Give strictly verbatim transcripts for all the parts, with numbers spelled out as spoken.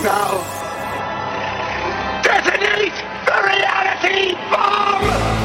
Now, detonate the reality bomb!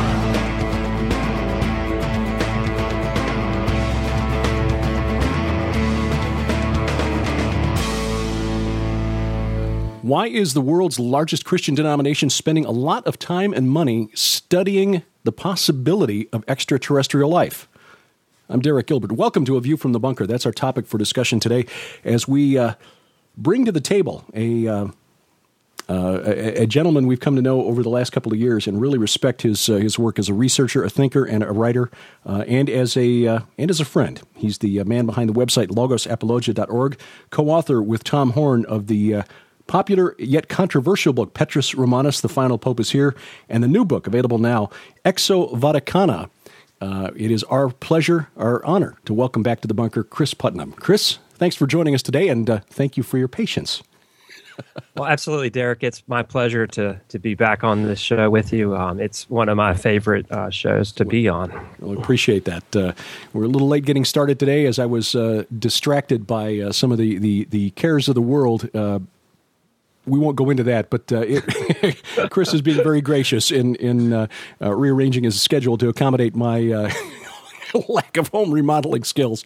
Why is the world's largest Christian denomination spending a lot of time and money studying the possibility of extraterrestrial life? I'm Derek Gilbert. Welcome to A View from the Bunker. That's our topic for discussion today as we uh, bring to the table a, uh, uh, a, a gentleman we've come to know over the last couple of years and really respect his uh, his work as a researcher, a thinker, and a writer, uh, and as a uh, and as a friend. He's the uh, man behind the website logos apologia dot org, co-author with Tom Horn of the uh, popular yet controversial book, Petrus Romanus, The Final Pope is Here, and the new book, available now, Exo Vaticana. Uh, it is our pleasure, our honor, to welcome back to the bunker Chris Putnam. Chris, thanks for joining us today, and uh, thank you for your patience. Well, absolutely, Derek. It's my pleasure to to be back on this show with you. Um, it's one of my favorite uh, shows to be on. Well, appreciate that. Uh, we're a little late getting started today as I was uh, distracted by uh, some of the, the, the cares of the world. Uh, We won't go into that, but uh, it, Chris is being very gracious in in uh, uh, rearranging his schedule to accommodate my uh, lack of home remodeling skills.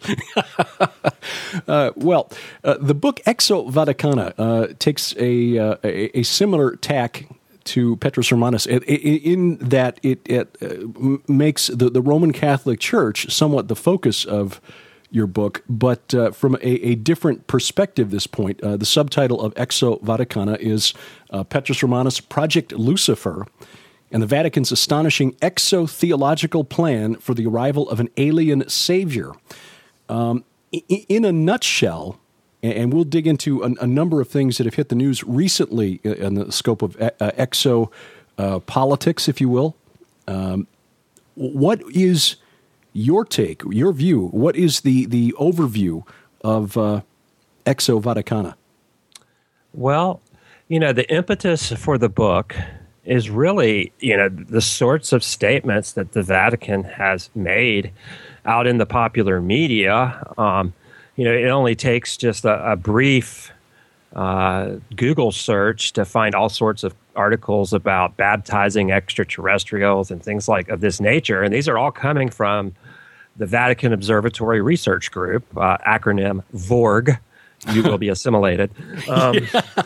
uh, well, uh, the book Exo Vaticana uh, takes a, uh, a a similar tack to Petrus Romanus in, in that it, it uh, makes the, the Roman Catholic Church somewhat the focus of your book, but uh, from a, a different perspective this point. Uh, the subtitle of Exo Vaticana is uh, Petrus Romanus, Project Lucifer, and the Vatican's astonishing exo-theological plan for the arrival of an alien savior. Um, in, in a nutshell, and we'll dig into a, a number of things that have hit the news recently in the scope of uh, exo uh, politics, if you will, um, what is your take, your view? What is the, the overview of uh, Exo Vaticana? Well, you know, the impetus for the book is really, you know, the sorts of statements that the Vatican has made out in the popular media. Um, you know, it only takes just a, a brief uh, Google search to find all sorts of articles about baptizing extraterrestrials and things like of this nature. And these are all coming from the Vatican Observatory Research Group, uh, acronym VORG. You will be assimilated. Um,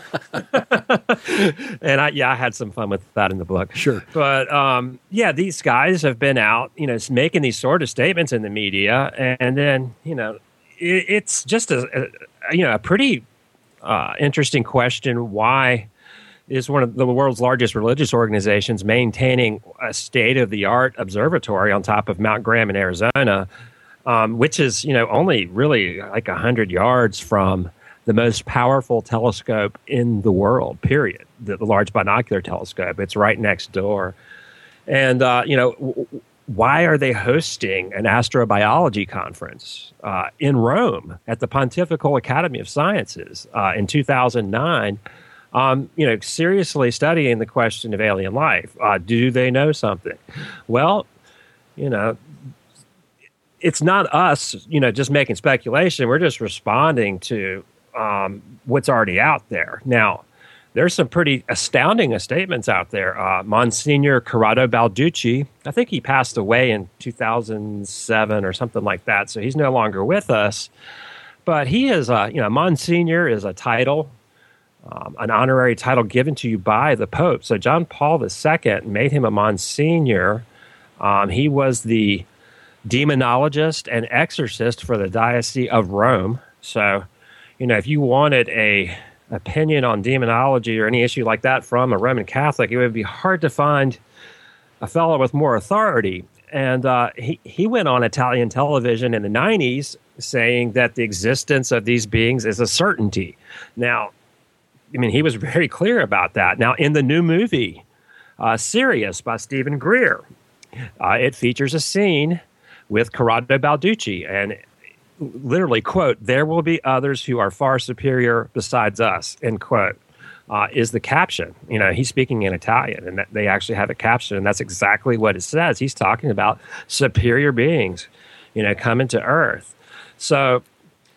and I, yeah, I had some fun with that in the book. Sure. But um, yeah, these guys have been out, you know, making these sort of statements in the media. And, and then, you know, it, it's just a, a, you know, a pretty uh, interesting question. Why is one of the world's largest religious organizations maintaining a state-of-the-art observatory on top of Mount Graham in Arizona, um, which is, you know, only really like one hundred yards from the most powerful telescope in the world, period, the, the Large Binocular Telescope. It's right next door. And, uh, you know, w- why are they hosting an astrobiology conference uh, in Rome at the Pontifical Academy of Sciences uh, in two thousand nine? Um, you know, seriously studying the question of alien life. Uh, do they know something? Well, you know, it's not us, you know, just making speculation. We're just responding to um, what's already out there. Now, there's some pretty astounding statements out there. Uh, Monsignor Corrado Balducci, I think he passed away in two thousand seven or something like that, so he's no longer with us. But he is, a, you know, Monsignor is a title, Um, an honorary title given to you by the Pope. So John Paul the Second made him a Monsignor. Um, he was the demonologist and exorcist for the Diocese of Rome. So, you know, if you wanted a opinion on demonology or any issue like that from a Roman Catholic, it would be hard to find a fellow with more authority. And uh, he, he went on Italian television in the nineties saying that the existence of these beings is a certainty. Now, I mean, he was very clear about that. Now, in the new movie, uh, Sirius by Stephen Greer, uh, it features a scene with Corrado Balducci, and literally, quote, "There will be others who are far superior besides us," end quote, uh, is the caption. You know, he's speaking in Italian, and that they actually have a caption, and that's exactly what it says. He's talking about superior beings, you know, coming to Earth. So,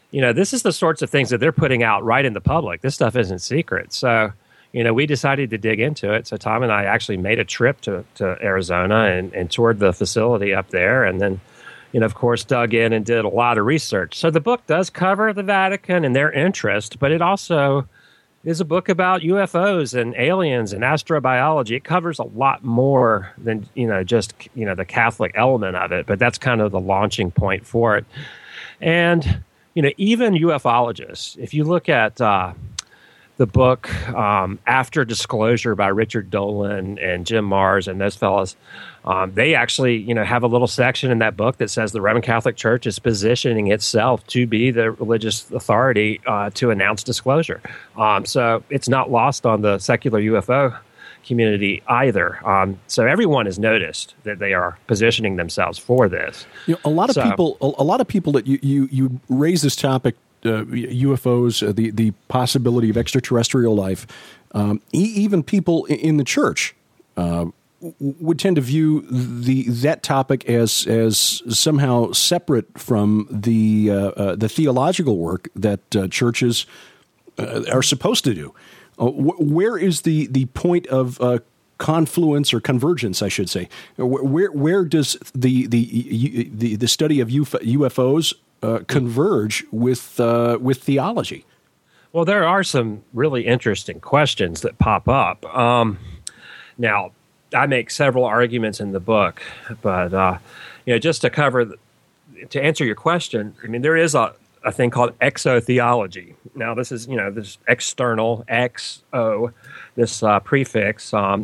you know, this is the sorts of things that they're putting out right in the public. This stuff isn't secret. So, you know, we decided to dig into it. So Tom and I actually made a trip to, to Arizona and, and toured the facility up there. And then, you know, of course, dug in and did a lot of research. So the book does cover the Vatican and their interest, but it also is a book about U F Os and aliens and astrobiology. It covers a lot more than, you know, just, you know, the Catholic element of it. But that's kind of the launching point for it. And, you know, even ufologists, if you look at uh, the book um, After Disclosure by Richard Dolan and Jim Marrs and those fellows, um, they actually, you know, have a little section in that book that says the Roman Catholic Church is positioning itself to be the religious authority uh, to announce disclosure. Um, so it's not lost on the secular U F O community either. Um, so everyone has noticed that they are positioning themselves for this. You know, a lot of so, people, a, a lot of people that you you, you raise this topic. Uh, U F Os, uh, the the possibility of extraterrestrial life, um, e- even people in the church uh, w- would tend to view the that topic as as somehow separate from the uh, uh, the theological work that uh, churches uh, are supposed to do. Uh, wh- where is the the point of uh, confluence or convergence, I should say? Where where does the the the, the study of U F Os Uh, converge with uh, with theology? Well, there are some really interesting questions that pop up. Um, now, I make several arguments in the book, but uh, you know, just to cover, the, to answer your question, I mean, there is a, a thing called exotheology. Now, this is, you know, this external X O, this uh, prefix um,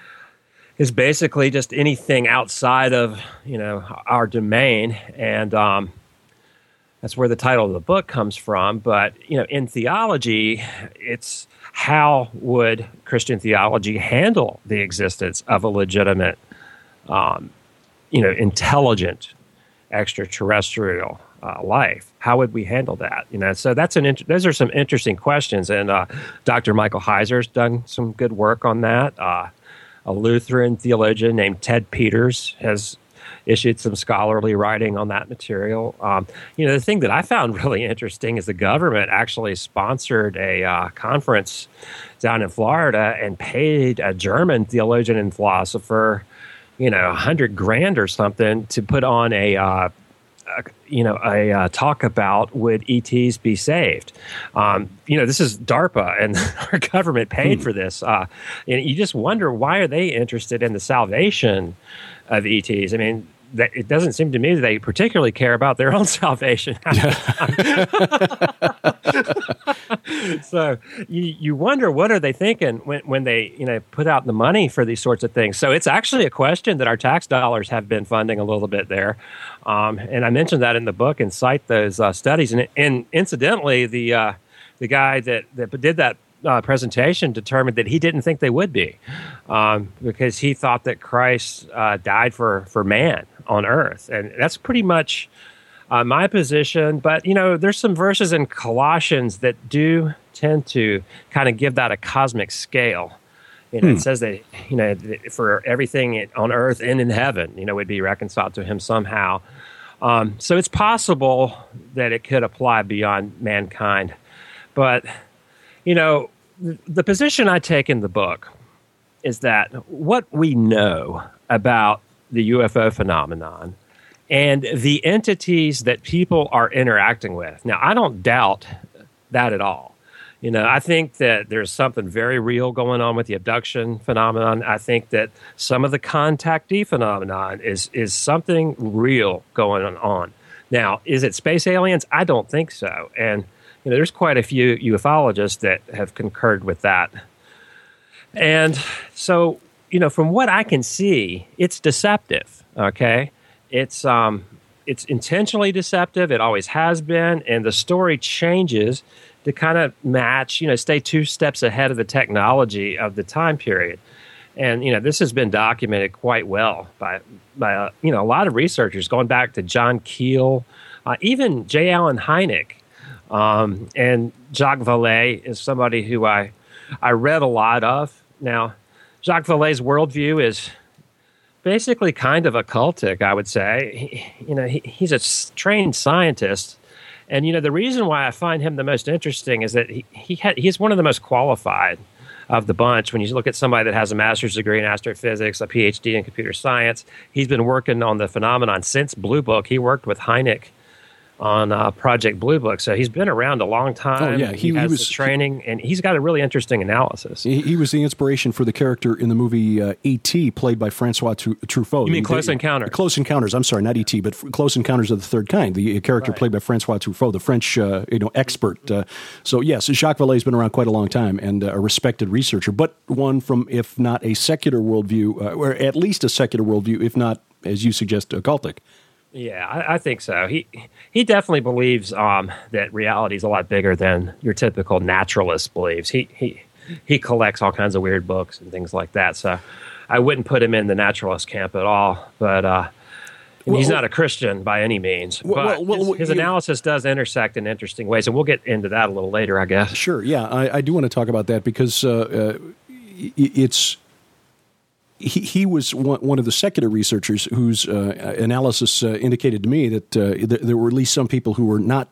is basically just anything outside of, you know, our domain, and um, that's where the title of the book comes from. But, you know, in theology, it's how would Christian theology handle the existence of a legitimate, um, you know, intelligent extraterrestrial uh, life? How would we handle that? You know, so that's an int- those are some interesting questions. And uh, Doctor Michael Heiser's done some good work on that. Uh, a Lutheran theologian named Ted Peters has issued some scholarly writing on that material. Um, you know, the thing that I found really interesting is the government actually sponsored a uh, conference down in Florida and paid a German theologian and philosopher, you know, a hundred grand or something to put on a, uh, a you know, a uh, talk about would E Ts be saved. Um, you know, this is DARPA, and our government paid hmm. for this. Uh, and you just wonder, why are they interested in the salvation of E Ts? I mean, that, it doesn't seem to me that they particularly care about their own salvation. So you, you wonder, what are they thinking when, when they, you know, put out the money for these sorts of things? So it's actually a question that our tax dollars have been funding a little bit there. Um, and I mentioned that in the book and cite those uh, studies. And, and incidentally, the uh, the guy that, that did that Uh, presentation determined that he didn't think they would be, um, because he thought that Christ uh, died for, for man on earth. And that's pretty much uh, my position. But, you know, there's some verses in Colossians that do tend to kind of give that a cosmic scale. You know, hmm. It says that, you know, for everything on earth and in heaven, you know, would be reconciled to him somehow. Um, so it's possible that it could apply beyond mankind. But, you know, the position I take in the book is that what we know about the U F O phenomenon and the entities that people are interacting with. Now, I don't doubt that at all. You know, I think that there's something very real going on with the abduction phenomenon. I think that some of the contactee phenomenon is is something real going on. Now, is it space aliens? I don't think so. And you know, there's quite a few ufologists that have concurred with that. And so, you know, from what I can see, it's deceptive, okay? It's um, it's intentionally deceptive. It always has been. And the story changes to kind of match, you know, stay two steps ahead of the technology of the time period. And, you know, this has been documented quite well by, by uh, you know, a lot of researchers going back to John Keel, uh, even J. Allen Hynek. Um, and Jacques Vallée is somebody who I I read a lot of. Now, Jacques Vallée's worldview is basically kind of occultic, I would say. He, you know, he, he's a trained scientist, And, you know, the reason why I find him the most interesting is that he, he had, he's one of the most qualified of the bunch. When you look at somebody that has a master's degree in astrophysics, a P H D in computer science, he's been working on the phenomenon since Blue Book. He worked with Hynek on uh, Project Blue Book. So he's been around a long time. Oh, yeah. He, He- he has was- the training, and he's got a really interesting analysis. He, he was the inspiration for the character in the movie uh, E T, played by Francois Tru- Truffaut. You mean The- Close the- Encounters? Close Encounters. I'm sorry, not E T, but f- Close Encounters of the Third Kind. The character Right. played by Francois Truffaut, the French, uh, you know, expert. Uh, so yes, Jacques Vallée's been around quite a long time and uh, a respected researcher, but one from, if not a secular worldview, uh, or at least a secular worldview, if not, as you suggest, occultic. Yeah, I, I think so. He he definitely believes um, that reality is a lot bigger than your typical naturalist believes. He he he collects all kinds of weird books and things like that. So I wouldn't put him in the naturalist camp at all. But uh, and he's Well- not a Christian by any means. Well, but well, well, his, his you- analysis does intersect in interesting ways, and we'll get into that a little later, I guess. Sure, yeah, I, I do want to talk about that because uh, uh, it's he, he was one, one of the secular researchers whose uh, analysis uh, indicated to me that uh, th- there were at least some people who were not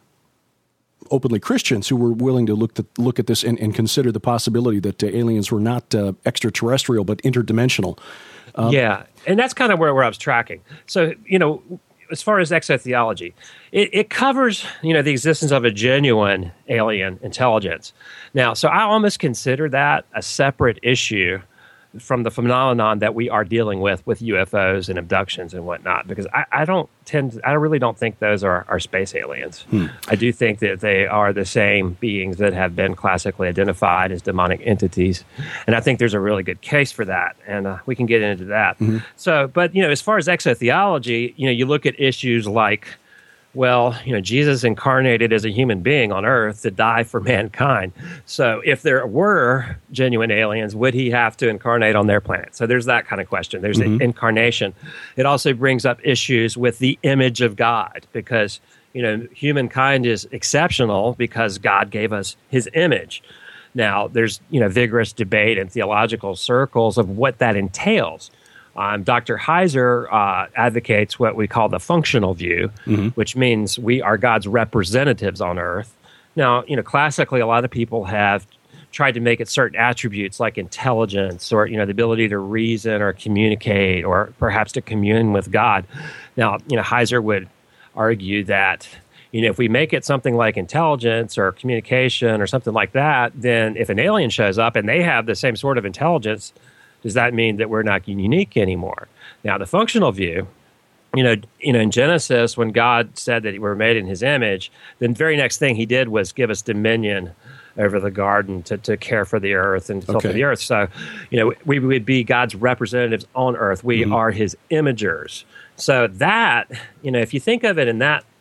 openly Christians who were willing to look to, look at this and, and consider the possibility that uh, aliens were not uh, extraterrestrial but interdimensional. Um, yeah, and that's kind of where, where I was tracking. So, you know, as far as exotheology, it, it covers, you know, the existence of a genuine alien intelligence. Now, so I almost consider that a separate issue from the phenomenon that we are dealing with with U F Os and abductions and whatnot, because I, I don't tend to, I really don't think those are, are space aliens. Hmm. I do think that they are the same beings that have been classically identified as demonic entities, and I think there's a really good case for that, and uh, we can get into that. Mm-hmm. So, but you know, as far as exotheology, you know, you look at issues like, well, you know, Jesus incarnated as a human being on earth to die for mankind. So if there were genuine aliens, would he have to incarnate on their planet? So there's that kind of question. There's Mm-hmm. the incarnation. It also brings up issues with the image of God, because, you know, humankind is exceptional because God gave us his image. Now, there's, you know, vigorous debate in theological circles of what that entails. Um, Doctor Heiser uh, advocates what we call the functional view, Mm-hmm. which means we are God's representatives on earth. Now, you know, classically, a lot of people have tried to make it certain attributes like intelligence or, you know, the ability to reason or communicate or perhaps to commune with God. Now, you know, Heiser would argue that, you know, if we make it something like intelligence or communication or something like that, then if an alien shows up and they have the same sort of intelligence, does that mean that we're not unique anymore? Now, the functional view, you know, you know, in Genesis, when God said that we were made in his image, the very next thing he did was give us dominion over the garden to, to care for the earth and to filter Okay. the earth. So, you know, we would be God's representatives on earth. We Mm-hmm. are his imagers. So that, you know, if you think of it in that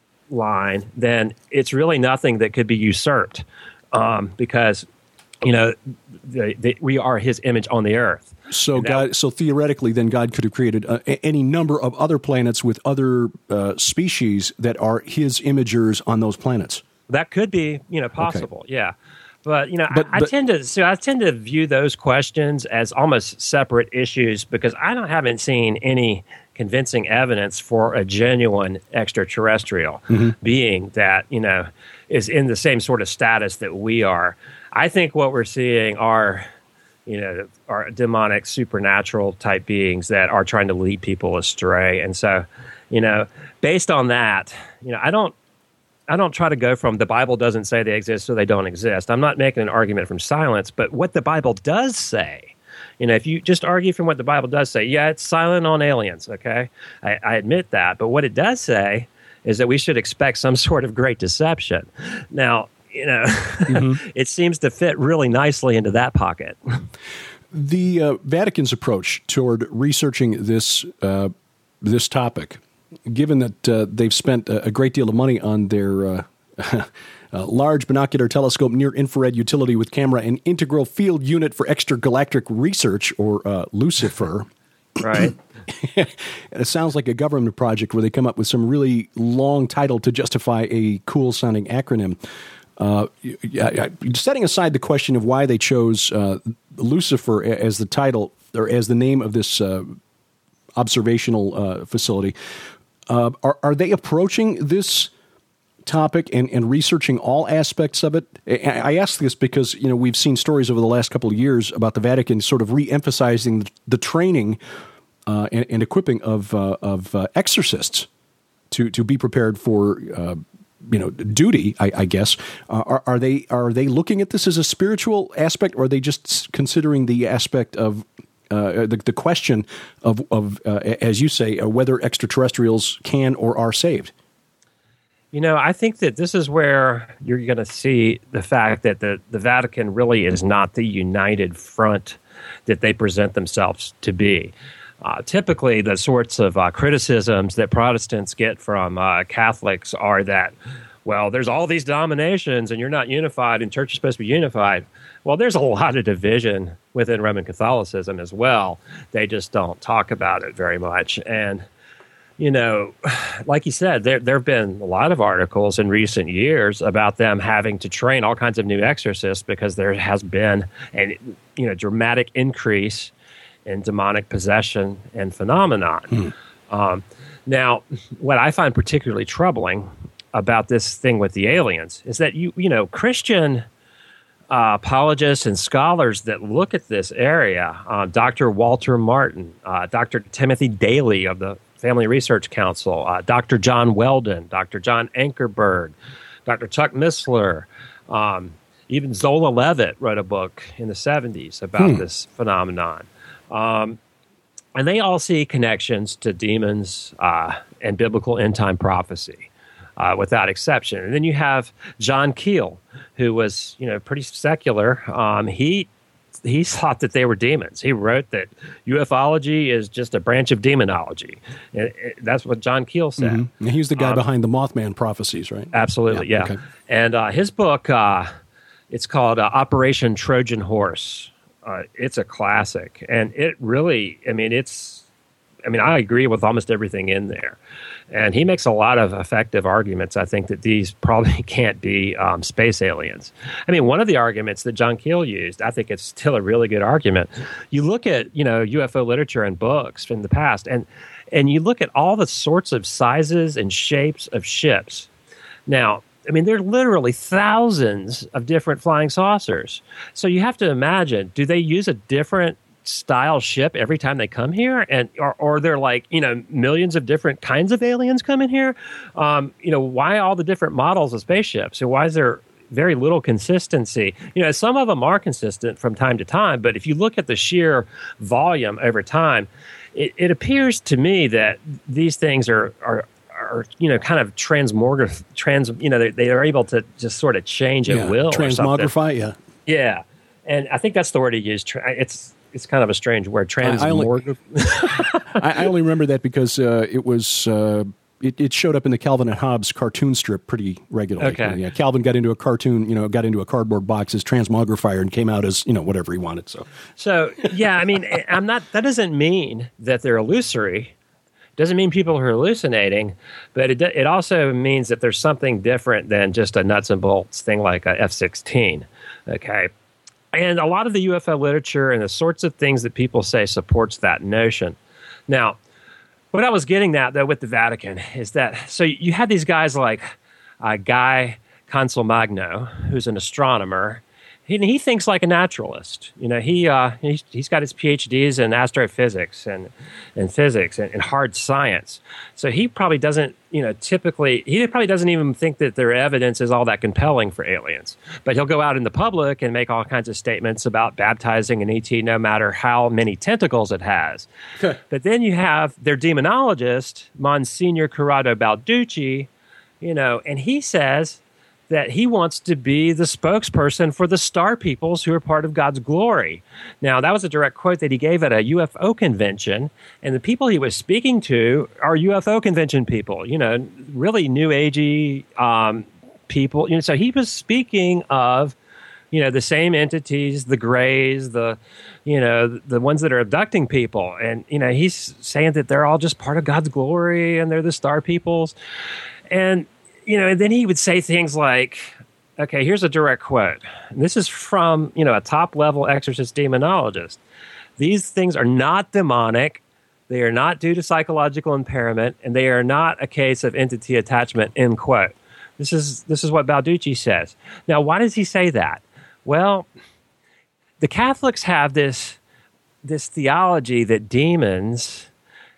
line, then it's really nothing that could be usurped um, because, you know, the, the, we are his image on the earth. So And that- God, so theoretically, then God could have created uh, a- any number of other planets with other uh, species that are His imagers on those planets. That could be, you know, possible. Yeah. But, you know, But- I, I but- tend to so I tend to view those questions as almost separate issues because I don't haven't seen any convincing evidence for a genuine extraterrestrial Mm-hmm. being that, you know, is in the same sort of status that we are. I think what we're seeing are, you know, are demonic, supernatural type beings that are trying to lead people astray. And so, you know, based on that, you know, I don't I don't try to go from the Bible doesn't say they exist, so they don't exist. I'm not making an argument from silence, but what the Bible does say, you know, if you just argue from what the Bible does say, yeah, it's silent on aliens, okay? I, I admit that. But what it does say is that we should expect some sort of great deception. Now, you know, mm-hmm. it seems to fit really nicely into that pocket. The uh, Vatican's approach toward researching this uh, this topic, given that uh, they've spent a, a great deal of money on their uh, uh, large binocular telescope near-infrared utility with camera and integral field unit for extragalactic research, or uh, Lucifer. Right. It sounds like a government project where they come up with some really long title to justify a cool-sounding acronym. Uh, setting aside the question of why they chose uh, Lucifer as the title or as the name of this uh, observational uh, facility, uh, are, are they approaching this topic and, and researching all aspects of it? I ask this because, you know, we've seen stories over the last couple of years about the Vatican sort of re-emphasizing the, the training uh, and, and equipping of uh, of uh, exorcists to to be prepared for uh, you know duty. I, I guess uh, are, are they are they looking at this as a spiritual aspect, or are they just considering the aspect of uh, the, the question of of uh, as you say uh, whether extraterrestrials can or are saved? You know, I think that this is where you're going to see the fact that the, the Vatican really is not the united front that they present themselves to be. Uh, typically, the sorts of uh, criticisms that Protestants get from uh, Catholics are that, well, there's all these denominations and you're not unified and church is supposed to be unified. Well, there's a lot of division within Roman Catholicism as well. They just don't talk about it very much. And you know, like you said, there there have been a lot of articles in recent years about them having to train all kinds of new exorcists because there has been an you know dramatic increase in demonic possession and phenomenon. Hmm. Um, now, what I find particularly troubling about this thing with the aliens is that you you know Christian uh, apologists and scholars that look at this area, uh, Doctor Walter Martin, uh, Doctor Timothy Daly of the Family Research Council, uh, Doctor John Weldon, Doctor John Ankerberg, Doctor Chuck Missler, um, even Zola Levitt wrote a book in the seventies about hmm. this phenomenon. Um, and they all see connections to demons uh, and biblical end-time prophecy uh, without exception. And then you have John Keel, who was you know pretty secular. Um, he He thought that they were demons. He wrote that ufology is just a branch of demonology. And that's what John Keel said. Mm-hmm. He was the guy um, behind the Mothman prophecies, right? Absolutely, yeah. yeah. Okay. And uh, his book, uh, it's called uh, Operation Trojan Horse. Uh, it's a classic. And it really, I mean, it's, I mean, I agree with almost everything in there. And he makes a lot of effective arguments, I think, that these probably can't be um, space aliens. I mean, one of the arguments that John Keel used, I think it's still a really good argument. You look at, you know, U F O literature and books from the past, and and you look at all the sorts of sizes and shapes of ships. Now, I mean, there are literally thousands of different flying saucers. So you have to imagine, do they use a different style ship every time they come here, and or, or they're like you know millions of different kinds of aliens coming here? Um, you know, why all the different models of spaceships? And why is there very little consistency? You know, some of them are consistent from time to time, but if you look at the sheer volume over time, it, it appears to me that these things are are. Or you know, kind of transmorgif, trans. You know, they, they are able to just sort of change at yeah, will. Transmogrify, yeah, yeah. And I think that's the word he used. It's it's kind of a strange word. Transmogrify. I, I only remember that because uh, it was uh, it, it showed up in the Calvin and Hobbes cartoon strip pretty regularly. Okay. Yeah, Calvin got into a cartoon, you know, got into a cardboard box as transmogrifier and came out as you know whatever he wanted. So, so yeah, I mean, I'm not. That doesn't mean that they're illusory. Doesn't mean people are hallucinating, but it it also means that there's something different than just a nuts and bolts thing like a F sixteen. Okay. And a lot of the U F O literature and the sorts of things that people say supports that notion. Now, what I was getting at, though, with the Vatican is that, so you had these guys like uh, Guy Consolmagno, who's an astronomer. He, he thinks like a naturalist. You know, he, uh, he's, he's got his P H Ds in astrophysics and, and physics and, and hard science. So he probably doesn't, you know, typically, he probably doesn't even think that their evidence is all that compelling for aliens. But he'll go out in the public and make all kinds of statements about baptizing an E T no matter how many tentacles it has. But then you have their demonologist, Monsignor Corrado Balducci, you know, and he says that he wants to be the spokesperson for the star peoples who are part of God's glory. Now, that was a direct quote that he gave at a U F O convention, and the people he was speaking to are U F O convention people, you know, really new agey um, people. You know, so he was speaking of, you know, the same entities, the Greys, the, you know, the ones that are abducting people. And, you know, he's saying that they're all just part of God's glory and they're the star peoples. And, you know, and then he would say things like, okay, here's a direct quote. And this is from, you know, a top-level exorcist demonologist. These things are not demonic. They are not due to psychological impairment, and they are not a case of entity attachment, end quote. This is this is what Balducci says. Now, why does he say that? Well, the Catholics have this this theology that demons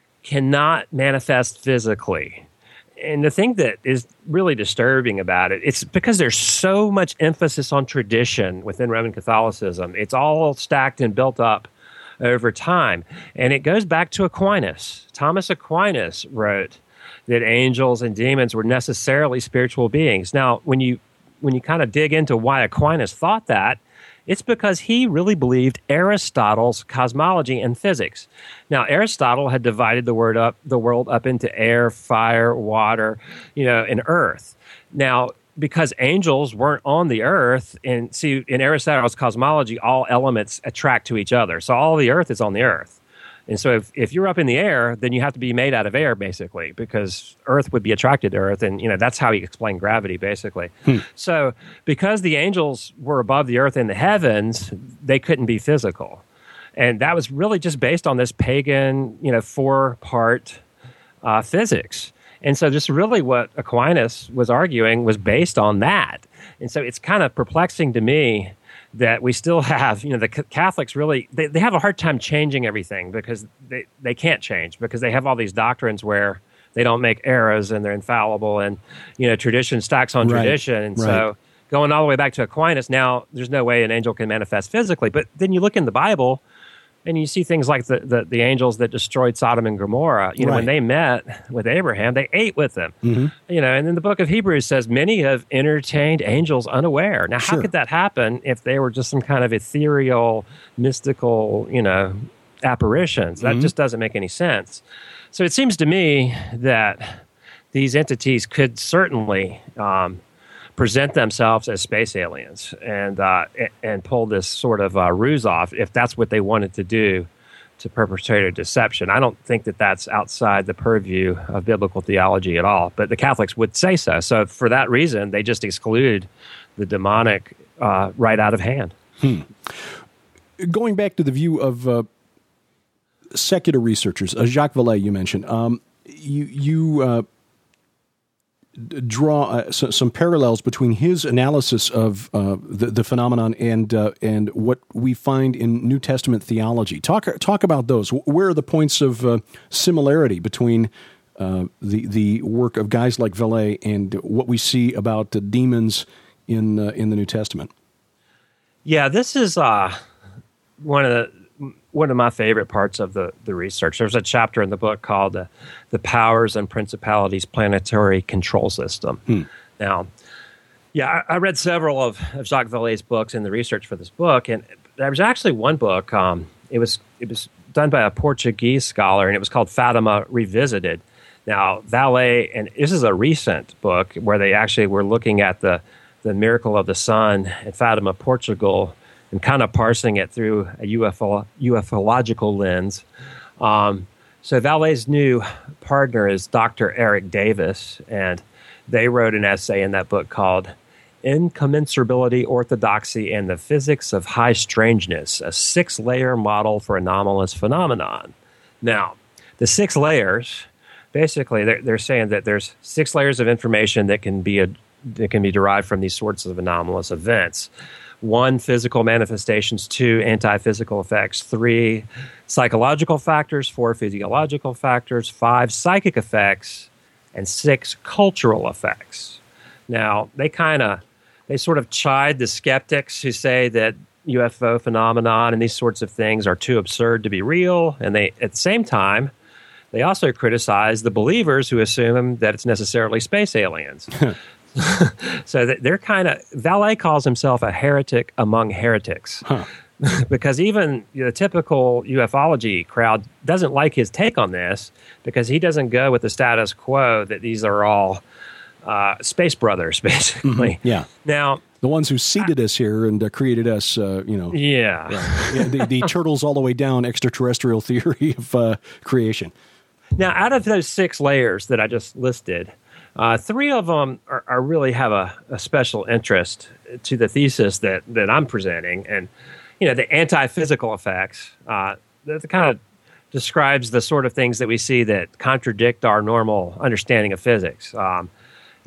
cannot manifest physically. And the thing that is really disturbing about it, it's because there's so much emphasis on tradition within Roman Catholicism. It's all stacked and built up over time. And it goes back to Aquinas. Thomas Aquinas wrote that angels and demons were necessarily spiritual beings. Now, when you when you kind of dig into why Aquinas thought that, it's because he really believed Aristotle's cosmology and physics. Now, Aristotle had divided the word up the world up into air, fire, water, you know, and earth. Now, because angels weren't on the earth, and see, in Aristotle's cosmology, all elements attract to each other. So all the earth is on the earth. And so if, if you're up in the air, then you have to be made out of air, basically, because Earth would be attracted to Earth. And, you know, that's how he explained gravity, basically. Hmm. So because the angels were above the earth in the heavens, they couldn't be physical. And that was really just based on this pagan, you know, four-part uh, physics. And so just really what Aquinas was arguing was based on that. And so it's kind of perplexing to me that we still have, you know, the Catholics really, they, they have a hard time changing everything because they, they can't change because they have all these doctrines where they don't make errors and they're infallible and, you know, tradition stacks on right. tradition. And right. so going all the way back to Aquinas, now there's no way an angel can manifest physically. But then you look in the Bible and you see things like the, the, the angels that destroyed Sodom and Gomorrah. You know, right. when they met with Abraham, they ate with him. Mm-hmm. You know, and then the book of Hebrews says many have entertained angels unaware. Now, how sure. could that happen if they were just some kind of ethereal, mystical, you know, apparitions? That mm-hmm. just doesn't make any sense. So it seems to me that these entities could certainly um, present themselves as space aliens and uh, and pull this sort of uh, ruse off if that's what they wanted to do to perpetrate a deception. I don't think that that's outside the purview of biblical theology at all, but the Catholics would say so. So for that reason, they just exclude the demonic uh, right out of hand. Hmm. Going back to the view of uh, secular researchers, uh, Jacques Vallée, you mentioned, um, you you. Uh, draw uh, so, some parallels between his analysis of uh, the, the phenomenon and uh, and what we find in New Testament theology. Talk talk about those. Where are the points of uh, similarity between uh, the the work of guys like Vallée and what we see about uh, demons in uh, in the New Testament? Yeah, this is uh, one of the one of my favorite parts of the, the research. There's a chapter in the book called uh, The Powers and Principalities Planetary Control System. Hmm. Now, yeah, I, I read several of, of Jacques Vallée's books in the research for this book, and there was actually one book, um, it was it was done by a Portuguese scholar, and it was called Fatima Revisited. Now, Vallée, and this is a recent book where they actually were looking at the, the miracle of the sun in Fatima, Portugal, and kind of parsing it through a U F O, ufological lens. Um, so Vallée's new partner is Doctor Eric Davis, and they wrote an essay in that book called Incommensurability, Orthodoxy, and the Physics of High Strangeness, a six-layer model for anomalous phenomenon. Now, the six layers, basically, they're, they're saying that there's six layers of information that can be a, that can be derived from these sorts of anomalous events. One, physical manifestations. Two, anti-physical effects. Three, psychological factors. Four, physiological factors. Five, psychic effects. And six, cultural effects. Now, they kind of, they sort of chide the skeptics who say that U F O phenomenon and these sorts of things are too absurd to be real. And they, at the same time, they also criticize the believers who assume that it's necessarily space aliens. So they're kind of, Vallée calls himself a heretic among heretics. Huh. Because even the typical ufology crowd doesn't like his take on this because he doesn't go with the status quo that these are all uh, space brothers, basically. Mm-hmm. Yeah. Now, the ones who seeded I, us here and uh, created us, uh, you know. Yeah. yeah, yeah the, the turtles all the way down extraterrestrial theory of uh, creation. Now, out of those six layers that I just listed, Uh, three of them are, are really have a, a special interest to the thesis that, that I'm presenting. And, you know, the anti-physical effects, uh, that kind of describes the sort of things that we see that contradict our normal understanding of physics. Um,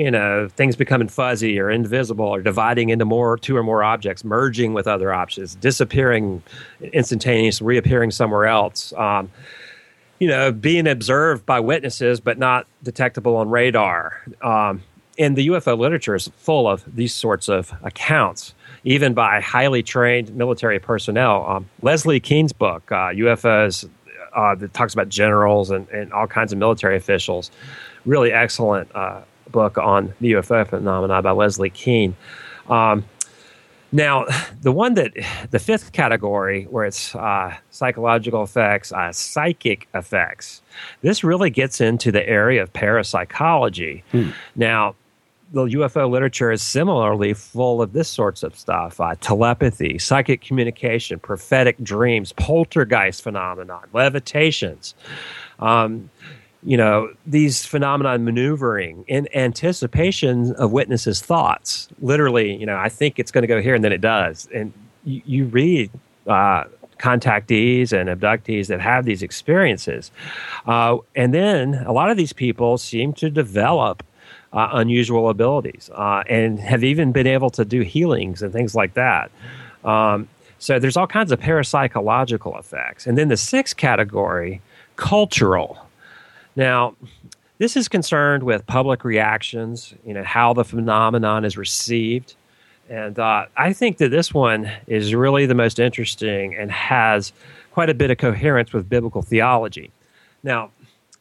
you know, things becoming fuzzy or invisible or dividing into more, two or more objects, merging with other objects, disappearing instantaneously, reappearing somewhere else. Um, you know, being observed by witnesses but not detectable on radar. Um, and the U F O literature is full of these sorts of accounts, even by highly trained military personnel. Um, Leslie Kean's book, uh, U F Os, uh, that talks about generals and, and all kinds of military officials, really excellent uh, book on the U F O phenomena by Leslie Kean. Um, now, the one that, the fifth category, where it's uh, psychological effects, uh, psychic effects, this really gets into the area of parapsychology. Hmm. Now, the U F O literature is similarly full of this sorts of stuff: uh, telepathy, psychic communication, prophetic dreams, poltergeist phenomenon, levitations. Um, you know, these phenomena maneuvering in anticipation of witnesses' thoughts. Literally, you know, I think it's going to go here, and then it does. And you, you read uh, contactees and abductees that have these experiences. Uh, and then a lot of these people seem to develop uh, unusual abilities uh, and have even been able to do healings and things like that. Um, so there's all kinds of parapsychological effects. And then the sixth category, cultural. Now, this is concerned with public reactions, you know, how the phenomenon is received. And uh, I think that this one is really the most interesting and has quite a bit of coherence with biblical theology. Now,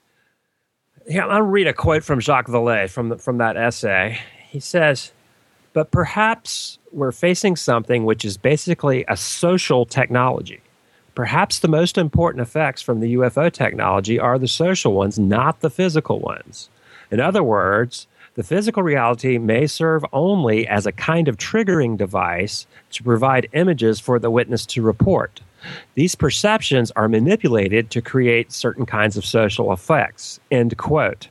here, I'll read a quote from Jacques Vallée from, the, from that essay. He says, "But perhaps we're facing something which is basically a social technology. Perhaps the most important effects from the U F O technology are the social ones, not the physical ones. In other words, the physical reality may serve only as a kind of triggering device to provide images for the witness to report. These perceptions are manipulated to create certain kinds of social effects." End quote.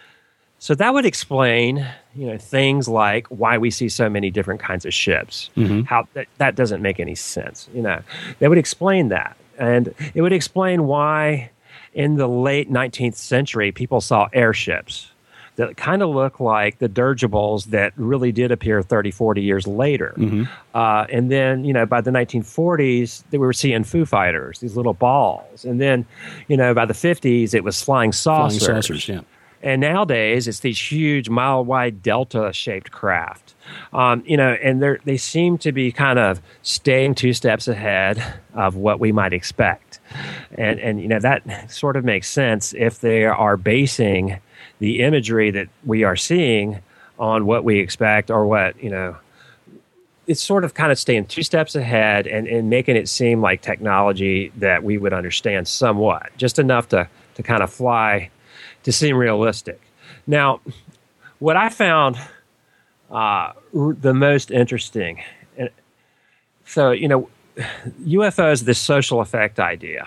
So that would explain, you know, things like why we see so many different kinds of ships. Mm-hmm. How that, that doesn't make any sense. You know, they would explain that, and it would explain why, in the late nineteenth century, people saw airships that kind of look like the dirigibles that really did appear thirty, forty years later. Mm-hmm. Uh, and then, you know, by the nineteen forties, they were seeing Foo Fighters, these little balls. And then, you know, by the fifties, it was flying saucers. Flying saucers, yeah. And nowadays, it's these huge, mile-wide Delta-shaped craft. Um, you know, and they they seem to be kind of staying two steps ahead of what we might expect. And, and you know, that sort of makes sense if they are basing the imagery that we are seeing on what we expect, or what, you know, it's sort of kind of staying two steps ahead and, and making it seem like technology that we would understand somewhat, just enough to, to kind of fly, to seem realistic. Now, what I found uh, the most interesting, and so, you know, U F Os, this social effect idea.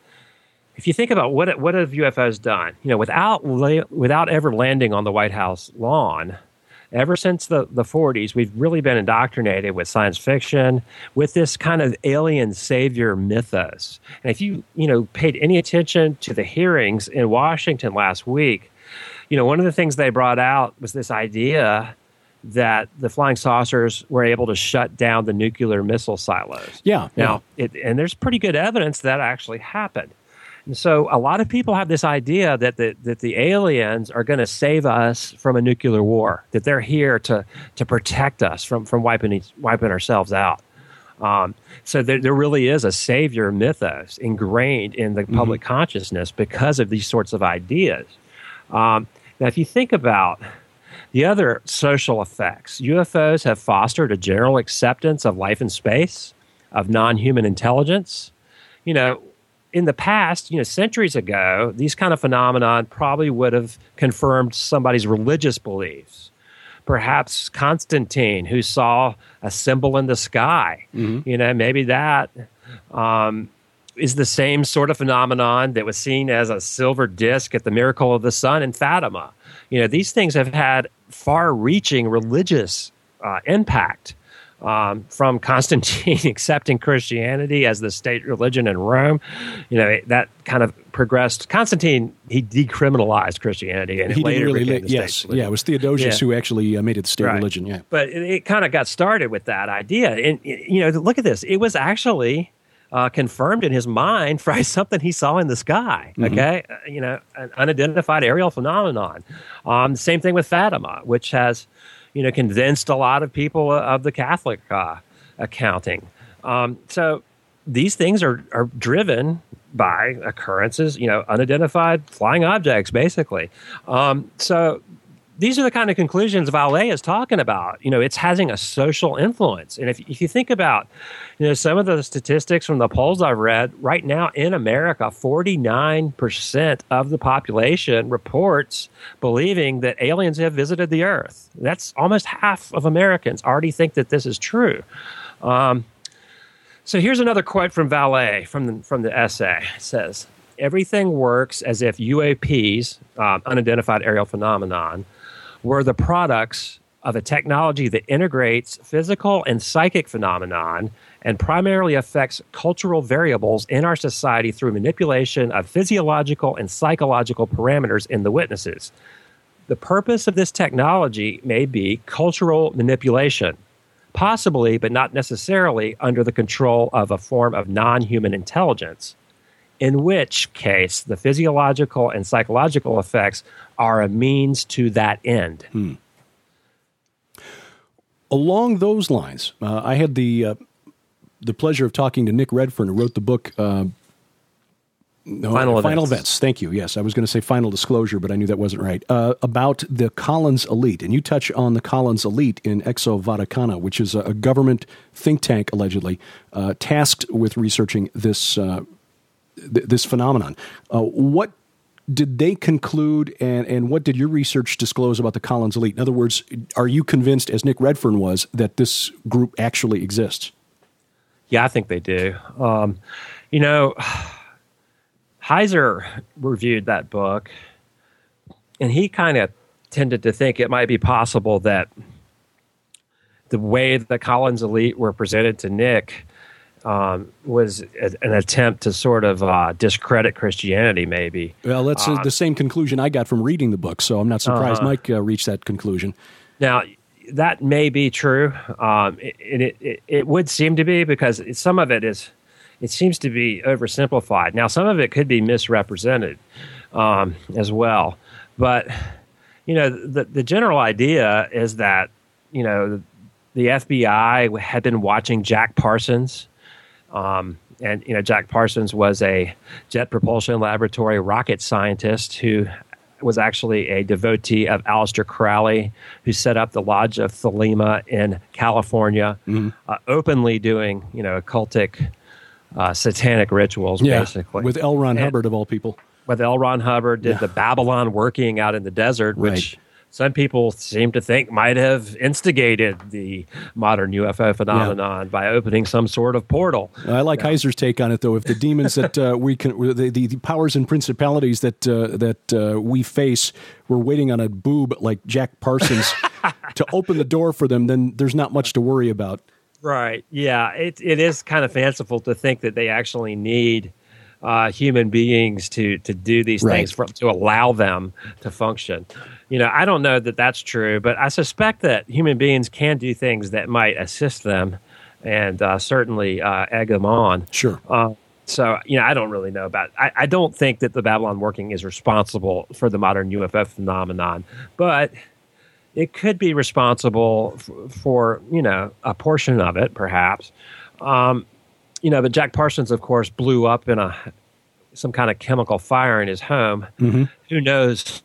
If you think about what what have U F Os done, you know, without without ever landing on the White House lawn, ever since the, the forties, we've really been indoctrinated with science fiction, with this kind of alien savior mythos. And if you, you know, paid any attention to the hearings in Washington last week, you know, one of the things they brought out was this idea that the flying saucers were able to shut down the nuclear missile silos. Yeah. Now, yeah. It, and there's pretty good evidence that actually happened. And so a lot of people have this idea that the, that the aliens are going to save us from a nuclear war, that they're here to to protect us from, from wiping each, wiping ourselves out. Um, so there, there really is a savior mythos ingrained in the public mm-hmm. consciousness because of these sorts of ideas. Um, now, if you think about the other social effects, U F Os have fostered a general acceptance of life in space, of non-human intelligence. You know, in the past, you know, centuries ago, these kind of phenomenon probably would have confirmed somebody's religious beliefs. Perhaps Constantine, who saw a symbol in the sky, mm-hmm. you know, maybe that um, is the same sort of phenomenon that was seen as a silver disc at the Miracle of the Sun in Fatima. You know, these things have had far-reaching religious uh, impact. um, from Constantine accepting Christianity as the state religion in Rome. You know, it, that kind of progressed. Constantine, he decriminalized Christianity, and it he later didn't really, became the yes, state religion. yeah, it was Theodosius Yeah. who actually uh, made it the state Right. religion. Yeah, But it, it kind of got started with that idea. And, you know, look at this. It was actually uh, confirmed in his mind by something he saw in the sky, okay? Uh, you know, an unidentified aerial phenomenon. Um, same thing with Fatima, which has, you know, convinced a lot of people of the Catholic uh, accounting. Um, so these things are, are driven by occurrences, you know, unidentified flying objects, basically. Um, so these are the kind of conclusions Vallée is talking about. You know, it's having a social influence. And if, if you think about, you know, some of the statistics from the polls I've read, right now in America, forty-nine percent of the population reports believing that aliens have visited the Earth. That's almost half of Americans already think that this is true. Um, so here's another quote from Vallée from the, from the essay. It says, everything works as if U A Ps, um, unidentified aerial phenomenon, were the products of a technology that integrates physical and psychic phenomenon and primarily affects cultural variables in our society through manipulation of physiological and psychological parameters in the witnesses. The purpose of this technology may be cultural manipulation, possibly, but not necessarily, under the control of a form of non-human intelligence, in which case the physiological and psychological effects are a means to that end. Hmm. Along those lines, uh, I had the uh, the pleasure of talking to Nick Redfern, who wrote the book uh, no, Final Events. Final Events. Thank you. Yes, I was going to say Final Disclosure, but I knew that wasn't right. Uh, about the Collins Elite, and you touch on the Collins Elite in Exo Vaticana, which is a, a government think tank, allegedly, uh, tasked with researching this uh, th- this phenomenon. Uh, what did they conclude, and, and what did your research disclose about the Collins Elite? In other words, are you convinced, as Nick Redfern was, that this group actually exists? Yeah, I think they do. Um, you know, Heiser reviewed that book, and he kind of tended to think it might be possible that the way the Collins Elite were presented to Nick um, was a, an attempt to sort of uh, discredit Christianity, maybe. Well, that's uh, the same conclusion I got from reading the book, so I'm not surprised uh-huh. Mike uh, reached that conclusion. Now, that may be true. Um, it, it, it, it would seem to be, because some of it is, it seems to be oversimplified. Now, some of it could be misrepresented um, as well. But, you know, the, the general idea is that, you know, the F B I had been watching Jack Parsons. Um, and, you know, Jack Parsons was a Jet Propulsion Laboratory rocket scientist who was actually a devotee of Aleister Crowley, who set up the Lodge of Thelema in California, mm-hmm. uh, openly doing, you know, occultic, uh, satanic rituals, yeah, basically. With L. Ron and, Hubbard, of all people. With L. Ron Hubbard, did yeah. the Babylon working out in the desert, which... Right. Some people seem to think might have instigated the modern U F O phenomenon yeah. by opening some sort of portal. I like yeah. Heiser's take on it, though. If the demons that uh, we can, the, the, the powers and principalities that uh, that uh, we face, were waiting on a boob like Jack Parsons to open the door for them, then there's not much to worry about. Right? Yeah, it it is kind of fanciful to think that they actually need uh, human beings to to do these right. things for, to allow them to function. You know, I don't know that that's true, but I suspect that human beings can do things that might assist them and uh, certainly uh, egg them on. Sure. Uh, so, you know, I don't really know about it. I, I don't think that the Babylon working is responsible for the modern U F O phenomenon, but it could be responsible f- for, you know, a portion of it, perhaps. Um, you know, but Jack Parsons, of course, blew up in a some kind of chemical fire in his home. Mm-hmm. Who knows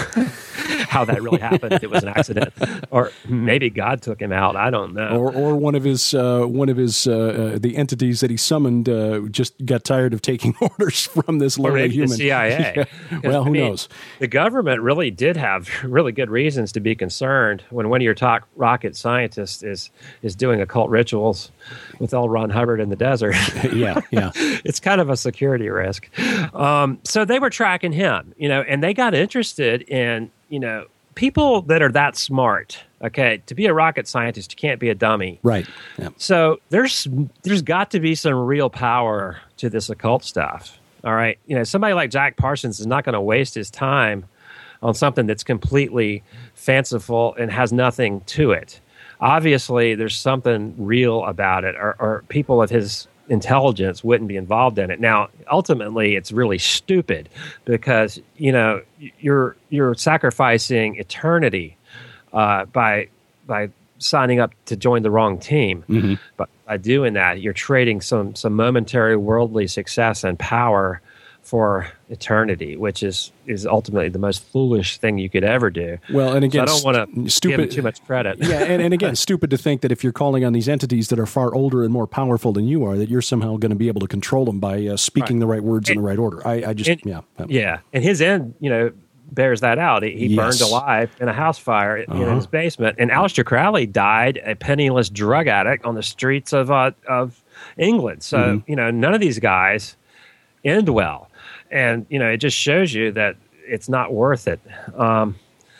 how that really happened? If it was an accident, or maybe God took him out. I don't know. Or, or one of his, uh, one of his, uh, uh, the entities that he summoned uh, just got tired of taking orders from this or lowly maybe human. the C I A. Yeah. Well, who I mean, knows? The government really did have really good reasons to be concerned when one of your top rocket scientists is is doing occult rituals with L. Ron Hubbard in the desert. yeah, yeah. It's kind of a security risk. Um, so they were tracking him, you know, and they got interested in, you know, people that are that smart, okay, to be a rocket scientist, you can't be a dummy. Right. Yeah. So there's there's got to be some real power to this occult stuff. All right. You know, somebody like Jack Parsons is not going to waste his time on something that's completely fanciful and has nothing to it. Obviously, there's something real about it, or, or people of his intelligence wouldn't be involved in it. Now, ultimately, it's really stupid because, you know, you're you're sacrificing eternity uh, by by signing up to join the wrong team. Mm-hmm. But by doing that, you're trading some some momentary worldly success and power for eternity, which is, is ultimately the most foolish thing you could ever do. Well, and again, so I don't want to stupid, give him too much credit. Yeah, and, and again, stupid to think that if you're calling on these entities that are far older and more powerful than you are, that you're somehow going to be able to control them by uh, speaking right. the right words and, in the right order. I, I just, and, yeah. Yeah, and his end, you know, bears that out. He, he yes. burned alive in a house fire uh-huh. in his basement. And Aleister Crowley died a penniless drug addict on the streets of uh, of England. So, mm-hmm. you know, none of these guys end well. And, you know, it just shows you that it's not worth it. Um,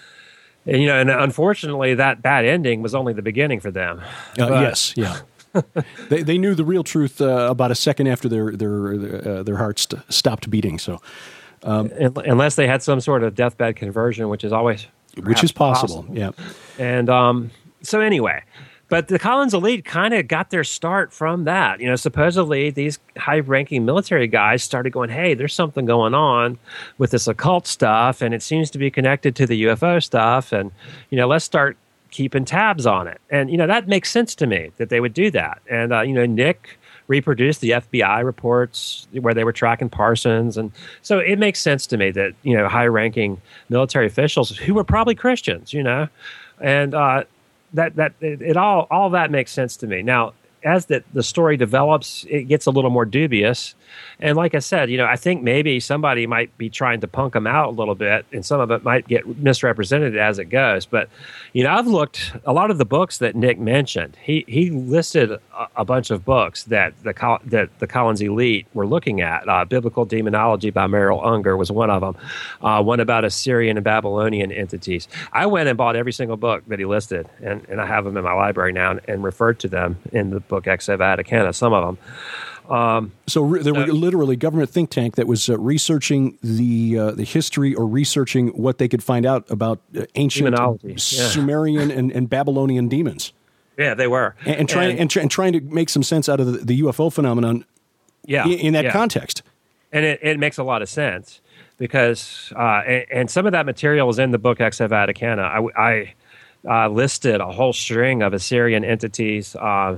and, you know, and unfortunately, that bad ending was only the beginning for them. Uh, but, yes, yeah. they they knew the real truth uh, about a second after their their uh, their hearts st- stopped beating. So, um, unless they had some sort of deathbed conversion, which is always which is possible, possible. yeah. And um, so anyway. But the Collins elite kind of got their start from that. You know, supposedly these high-ranking military guys started going, hey, there's something going on with this occult stuff, and it seems to be connected to the U F O stuff, and, you know, let's start keeping tabs on it. And, you know, that makes sense to me that they would do that. And, uh, you know, Nick reproduced the F B I reports where they were tracking Parsons. And so it makes sense to me that, you know, high-ranking military officials who were probably Christians, you know, and uh That that it, it all all that makes sense to me. Now, as the the story develops, it gets a little more dubious. And like I said, you know, I think maybe somebody might be trying to punk them out a little bit, and some of it might get misrepresented as it goes. But, you know, I've looked a lot of the books that Nick mentioned. He he listed a, a bunch of books that the that the Collins elite were looking at. Uh, Biblical Demonology by Merrill Unger was one of them. Uh, one about Assyrian and Babylonian entities. I went and bought every single book that he listed, and, and I have them in my library now, and, and referred to them in the book Ex Vaticana, some of them. Um, so re- there were uh, literally government think tank that was uh, researching the uh, the history or researching what they could find out about uh, ancient yeah. Sumerian and, and Babylonian demons. Yeah, they were, and, and trying and, and, try, and trying to make some sense out of the, the U F O phenomenon. Yeah, in, in that yeah. context, and it, it makes a lot of sense because uh, and, and some of that material is in the book Ex Vaticana. I, I uh, listed a whole string of Assyrian entities, uh,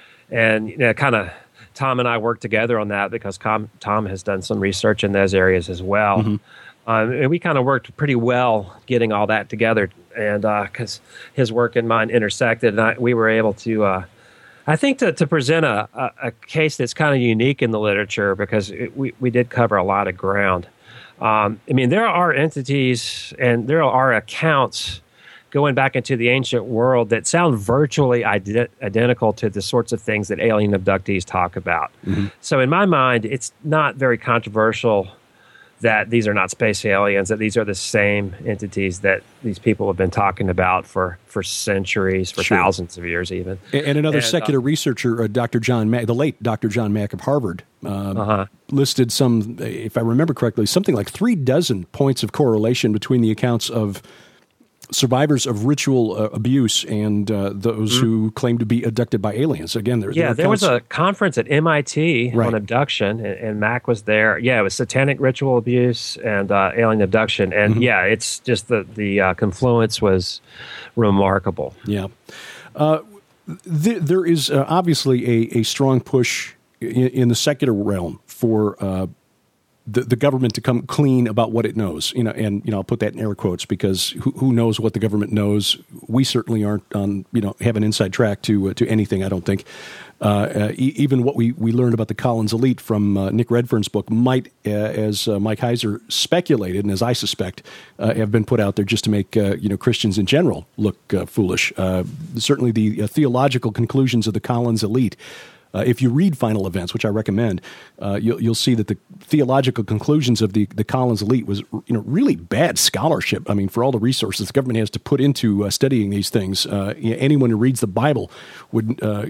and you know, kind of. Tom and I worked together on that because Tom, Tom has done some research in those areas as well. Mm-hmm. Um, and we kind of worked pretty well getting all that together, and because uh, his work and mine intersected, and I, we were able to, uh, I think, to, to present a, a, a case that's kind of unique in the literature because it, we, we did cover a lot of ground. Um, I mean, there are entities and there are accounts going back into the ancient world that sound virtually ident- identical to the sorts of things that alien abductees talk about. Mm-hmm. So in my mind, it's not very controversial that these are not space aliens, that these are the same entities that these people have been talking about for, for centuries, for sure. thousands of years even. And, and another and, secular uh, researcher, uh, Doctor John Mack, the late Doctor John Mack of Harvard, uh, uh-huh. listed some, if I remember correctly, something like three dozen points of correlation between the accounts of survivors of ritual uh, abuse and uh, those mm-hmm. who claim to be abducted by aliens. Again, there, yeah, there, there was a conference at M I T right. on abduction, and, and Mac was there. Yeah, it was satanic ritual abuse and uh, alien abduction, and mm-hmm. yeah, it's just the the uh, confluence was remarkable. Yeah, uh, th- there is uh, obviously a, a strong push in, in the secular realm for. Uh, The, the government to come clean about what it knows, you know, and you know, I'll put that in air quotes because who, who knows what the government knows? We certainly aren't on, you know, have an inside track to uh, to anything. I don't think. Uh, uh, e- even what we, we learned about the Collins elite from uh, Nick Redfern's book might, uh, as uh, Mike Heiser speculated, and as I suspect, uh, have been put out there just to make uh, you know Christians in general look uh, foolish. Uh, certainly, the uh, theological conclusions of the Collins elite. Uh, if you read Final Events, which I recommend, uh, you'll, you'll see that the theological conclusions of the, the Collins elite was, you know, really bad scholarship. I mean, for all the resources the government has to put into uh, studying these things, uh, anyone who reads the Bible would... Uh,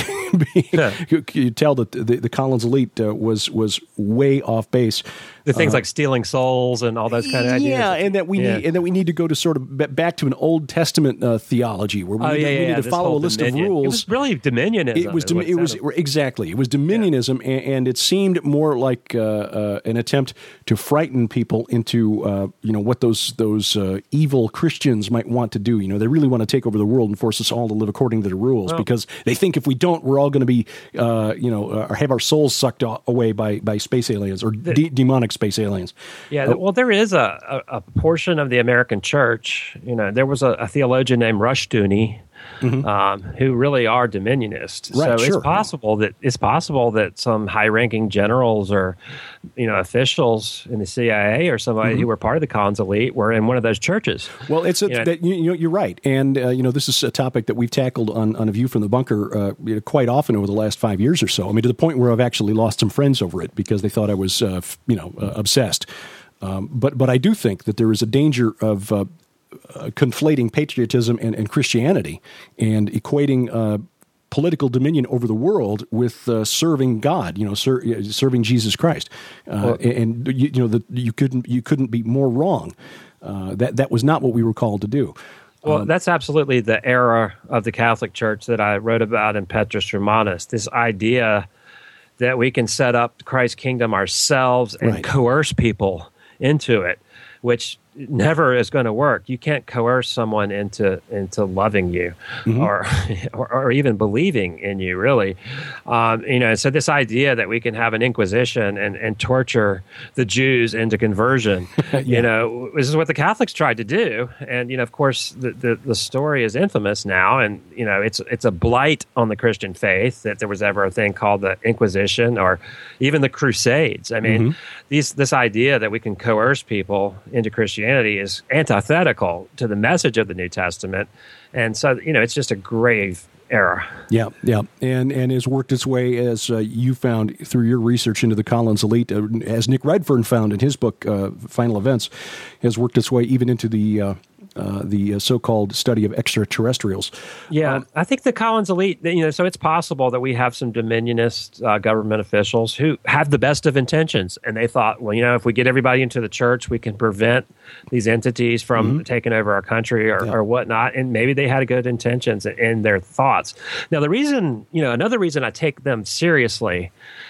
yeah. you, you tell that the, the Collins elite uh, was was way off base. The things uh, like stealing souls and all those kind of ideas. Yeah, and that we yeah. need and that we need to go to sort of back to an Old Testament uh, theology where we, oh, need, yeah, we yeah, need yeah. to this follow a list dominion. of rules. It was really dominionism. It was. It was exactly. It was dominionism, yeah. and, and it seemed more like uh, uh, an attempt to frighten people into uh, you know what those those uh, evil Christians might want to do. You know, they really want to take over the world and force us all to live according to the rules well, because they think if we don't, we're all going to be uh, you know uh, have our souls sucked away by by space aliens or de- demonic space aliens. Yeah, uh, well, there is a, a, a portion of the American church. You know, there was a, a theologian named Rushdoony. Mm-hmm. Um, who really are dominionists. Right, so sure. it's possible that it's possible that some high-ranking generals or you know officials in the C I A or somebody mm-hmm. who were part of the Collins elite were in one of those churches. Well, it's a, you know, that, you know, you're right, and uh, you know this is a topic that we've tackled on, on A View from the Bunker uh, you know, quite often over the last five years or so. I mean, to the point where I've actually lost some friends over it because they thought I was uh, you know uh, obsessed. Um, but but I do think that there is a danger of uh, Uh, conflating patriotism and, and Christianity and equating uh, political dominion over the world with uh, serving God, you know, ser- serving Jesus Christ, uh, well, and, and you, you know the, you couldn't you couldn't be more wrong. Uh, that that was not what we were called to do. Well, um, that's absolutely the era of the Catholic Church that I wrote about in Petrus Romanus. This idea that we can set up Christ's kingdom ourselves and right. coerce people into it, which never is going to work. You can't coerce someone into into loving you, mm-hmm. or, or or even believing in you. Really, um, you know. So this idea that we can have an inquisition and, and torture the Jews into conversion, yeah. you know, this is what the Catholics tried to do. And you know, of course, the, the the story is infamous now, and you know, it's it's a blight on the Christian faith that there was ever a thing called the Inquisition or even the Crusades. I mean, mm-hmm. these this idea that we can coerce people into Christianity is antithetical to the message of the New Testament, and so you know it's just a grave error. Yeah, yeah, and and has worked its way, as uh, you found through your research into the Collins elite, uh, as Nick Redfern found in his book uh, Final Events, has worked its way even into the uh, uh, the uh, so-called study of extraterrestrials. Yeah, um, I think the Collins elite, you know, so it's possible that we have some dominionist uh, government officials who have the best of intentions, and they thought, well, you know, if we get everybody into the church, we can prevent these entities from mm-hmm. taking over our country or, yeah. or whatnot, and maybe they had good intentions in their thoughts. Now, the reason, you know, another reason I take them seriously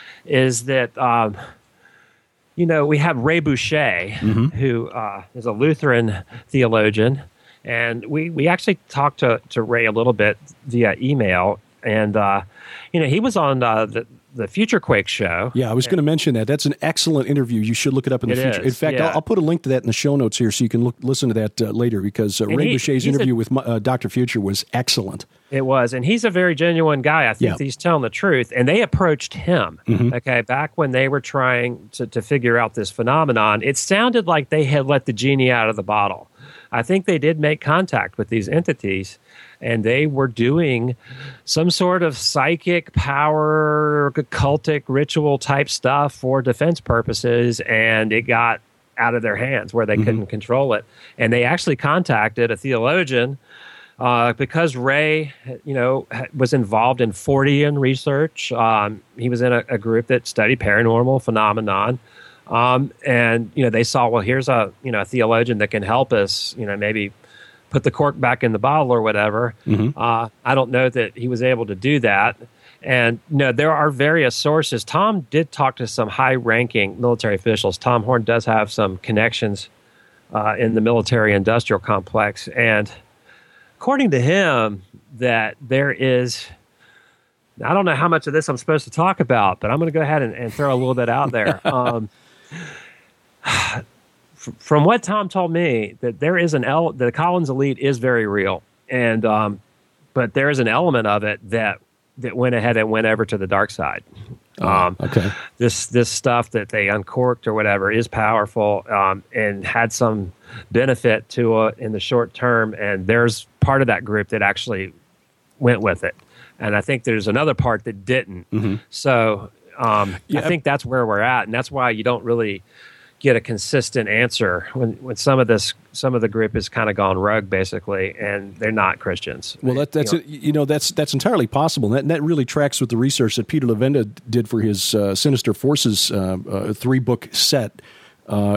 is that, um, you know, we have Ray Boucher, mm-hmm. who uh, is a Lutheran theologian, and we, we actually talked to, to Ray a little bit via email, and, uh, you know, he was on uh, the the Future Quake show. Yeah, I was going to mention that. That's an excellent interview. You should look it up in the it future. Is, in fact, yeah. I'll, I'll put a link to that in the show notes here so you can look, listen to that uh, later because uh, Ray he, Boucher's interview a, with uh, Doctor Future was excellent. It was, and he's a very genuine guy. I think yeah. he's telling the truth. And they approached him, mm-hmm. okay, back when they were trying to, to figure out this phenomenon. It sounded like they had let the genie out of the bottle. I think they did make contact with these entities, and they were doing some sort of psychic power, cultic ritual type stuff for defense purposes, and it got out of their hands where they mm-hmm. couldn't control it. And they actually contacted a theologian uh, because Ray, you know, was involved in Fortean research. Um, he was in a, a group that studied paranormal phenomenon. Um, and, you know, they saw, well, here's a, you know, a theologian that can help us, you know, maybe put the cork back in the bottle or whatever. Mm-hmm. Uh, I don't know that he was able to do that. And, you know, there are various sources. Tom did talk to some high-ranking military officials. Tom Horn does have some connections uh, in the military-industrial complex. And according to him, that there is... I don't know how much of this I'm supposed to talk about, but I'm going to go ahead and, and throw a little bit out there. Um, from what Tom told me, that there is an el- the Collins elite is very real, and um, but there is an element of it that that went ahead and went over to the dark side. Um, oh, okay. This this stuff that they uncorked or whatever is powerful um, and had some benefit to it in the short term, and there's part of that group that actually went with it. and I think there's another part that didn't. Mm-hmm. So um, yeah, I think that's where we're at, and that's why you don't really get a consistent answer when, when some of this some of the group has kind of gone rogue, basically, and they're not Christians. Well, that, that's you know, you know that's that's entirely possible. And that, and that really tracks with the research that Peter Levenda did for his uh, Sinister Forces uh, uh, three book set, uh,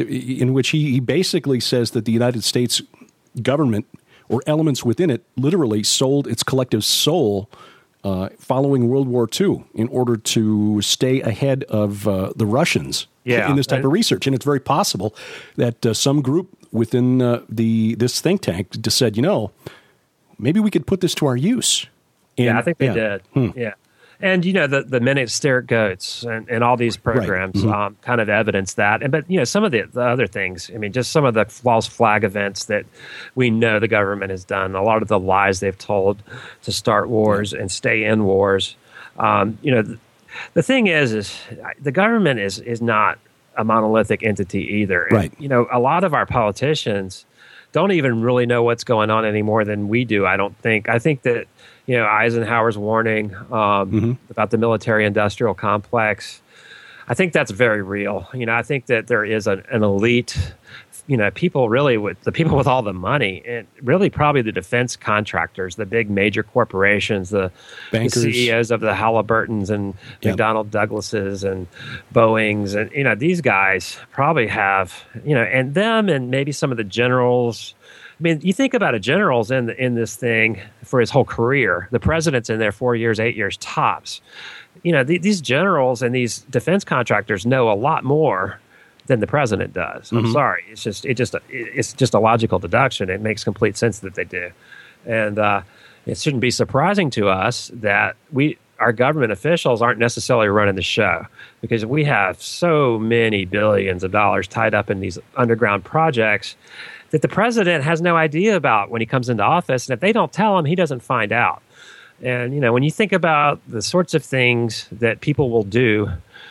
in which he, he basically says that the United States government or elements within it literally sold its collective soul uh, following World War Two in order to stay ahead of uh, the Russians. Yeah, in this type of research, and it's very possible that uh, some group within uh, the this think tank just said, you know, maybe we could put this to our use. And, yeah, I think they yeah. did. Hmm. Yeah, and you know the the Ministeric Goats and, and all these programs right. mm-hmm. um, kind of evidence that. And but you know some of the, the other things. I mean, just some of the false flag events that we know the government has done. A lot of the lies they've told to start wars yeah. and stay in wars. Um, you know. The, The thing is, is the government is is not a monolithic entity either. Right. And, you know, a lot of our politicians don't even really know what's going on any more than we do, I don't think. I think that, you know, Eisenhower's warning um, mm-hmm. about the military-industrial complex, I think that's very real. You know, I think that there is an, an elite, you know, people really with the people with all the money, and really probably the defense contractors, the big major corporations, the, the C E Os of the Halliburtons and yep. McDonnell Douglases and Boeings, and you know, these guys probably have, you know, and them and maybe some of the generals. I mean, you think about a general's in the, in this thing for his whole career. The president's in there four years, eight years tops. You know, the, these generals and these defense contractors know a lot more than the president does. I'm mm-hmm. sorry. It's just it just it's just a logical deduction. It makes complete sense that they do, and uh, it shouldn't be surprising to us that we our government officials aren't necessarily running the show, because we have so many billions of dollars tied up in these underground projects that the president has no idea about when he comes into office, and if they don't tell him, he doesn't find out. And you know, when you think about the sorts of things that people will do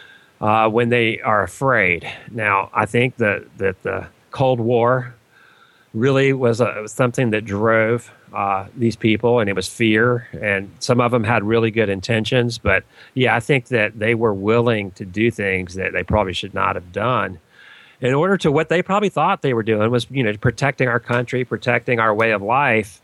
Uh, when they are afraid. Now, I think that, that the Cold War really was, a, was something that drove uh, these people, and it was fear, and some of them had really good intentions. But, yeah, I think that they were willing to do things that they probably should not have done in order to what they probably thought they were doing was, you know, protecting our country, protecting our way of life.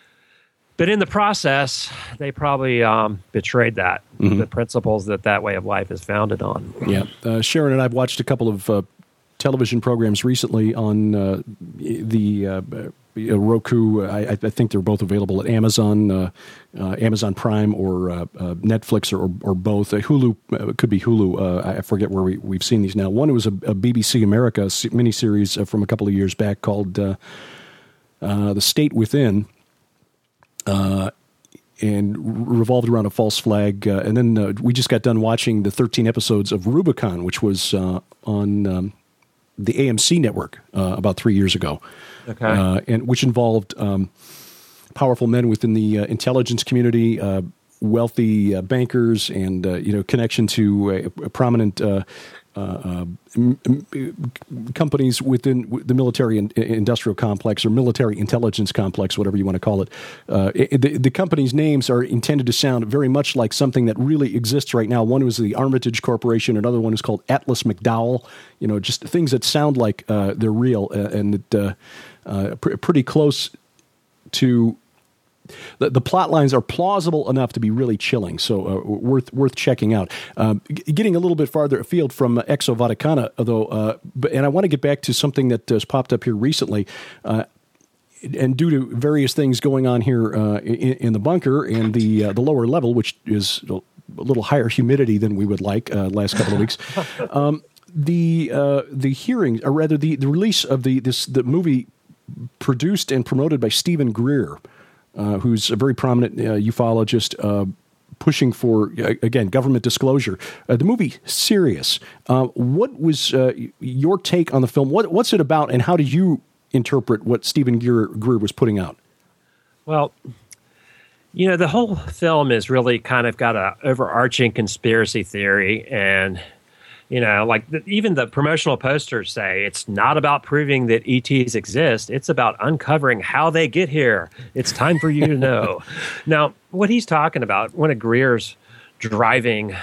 But in the process, they probably um, betrayed that, mm-hmm. the principles that that way of life is founded on. Yeah. Uh, Sharon and I have watched a couple of uh, television programs recently on uh, the uh, uh, Roku. I, I think they're both available at Amazon, uh, uh, Amazon Prime, or uh, uh, Netflix, or, or both. Uh, Hulu, uh, could be Hulu. Uh, I forget where we, we've seen these now. One was a, a B B C America miniseries uh, from a couple of years back called uh, uh, The State Within. Uh, and revolved around a false flag. Uh, and then uh, we just got done watching the thirteen episodes of Rubicon, which was uh, on um, the A M C network uh, about three years ago. Okay. Uh, and which involved um, powerful men within the uh, intelligence community, uh, wealthy uh, bankers, and uh, you know, connection to a, a prominent uh, uh, m- m- companies within the military and industrial complex, or military intelligence complex, whatever you want to call it. Uh, it the, the companies' names are intended to sound very much like something that really exists right now. One was the Armitage Corporation. Another one is called Atlas McDowell. You know, just things that sound like uh, they're real, uh, and that, uh, uh, pr- pretty close to. The, the plot lines are plausible enough to be really chilling, so uh, worth worth checking out. Um, g- getting a little bit farther afield from uh, Exo Vaticana, though, uh, but, and I want to get back to something that has popped up here recently. Uh, and due to various things going on here uh, in, in the bunker and the uh, the lower level, which is a little higher humidity than we would like uh, last couple of weeks, um, the uh, the hearing, or rather the, the release of the this the movie produced and promoted by Stephen Greer. Uh, who's a very prominent uh, ufologist uh, pushing for, uh, again, government disclosure. Uh, the movie Sirius. Uh, what was uh, your take on the film? What, what's it about, and how did you interpret what Stephen Greer, Greer was putting out? Well, you know, the whole film is really kind of got an overarching conspiracy theory, and You know, like the, even the promotional posters say it's not about proving that E Ts exist. It's about uncovering how they get here. It's time for you to know. Now, what he's talking about, one of Greer's driving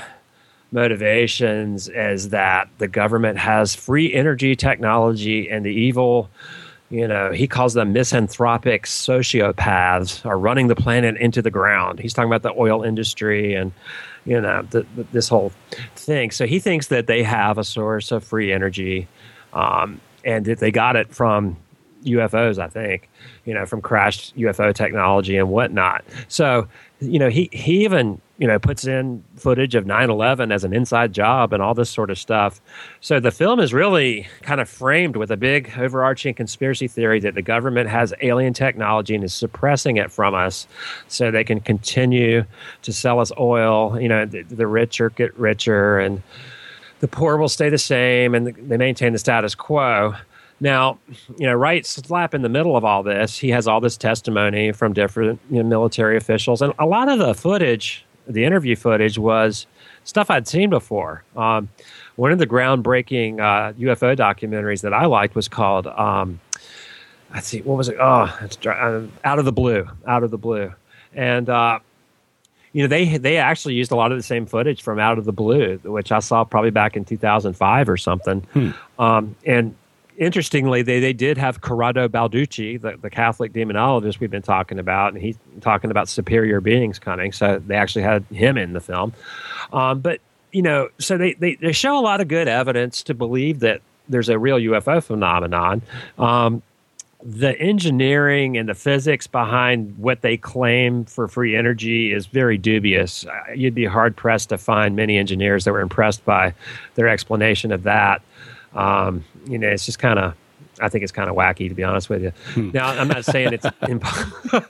motivations is that the government has free energy technology and the evil, you know, he calls them misanthropic sociopaths are running the planet into the ground. He's talking about the oil industry and, you know, the, the, this whole thing. So he thinks that they have a source of free energy um, and that they got it from U F Os, I think, you know, from crashed U F O technology and whatnot. So, you know, he, he even, you know, puts in footage of nine eleven as an inside job and all this sort of stuff. So the film is really kind of framed with a big overarching conspiracy theory that the government has alien technology and is suppressing it from us so they can continue to sell us oil. You know, the, the richer get richer and the poor will stay the same and they maintain the status quo. Now, you know, right slap in the middle of all this, he has all this testimony from different, you know, military officials. And a lot of the footage, the interview footage, was stuff I'd seen before. Um, one of the groundbreaking uh, U F O documentaries that I liked was called, um, let's see, what was it? Oh, it's uh, Out of the Blue, Out of the Blue. And, uh, you know, they they actually used a lot of the same footage from Out of the Blue, which I saw probably back in two thousand five or something. Hmm. Um, and interestingly, they, they did have Corrado Balducci, the, the Catholic demonologist we've been talking about, and he's talking about superior beings coming. So they actually had him in the film. Um, but, you know, so they, they, they show a lot of good evidence to believe that there's a real U F O phenomenon. Um, the engineering and the physics behind what they claim for free energy is very dubious. You'd be hard-pressed to find many engineers that were impressed by their explanation of that. Um, you know, it's just kind of, I think it's kind of wacky, to be honest with you. Hmm. Now, I'm not saying it's impossible,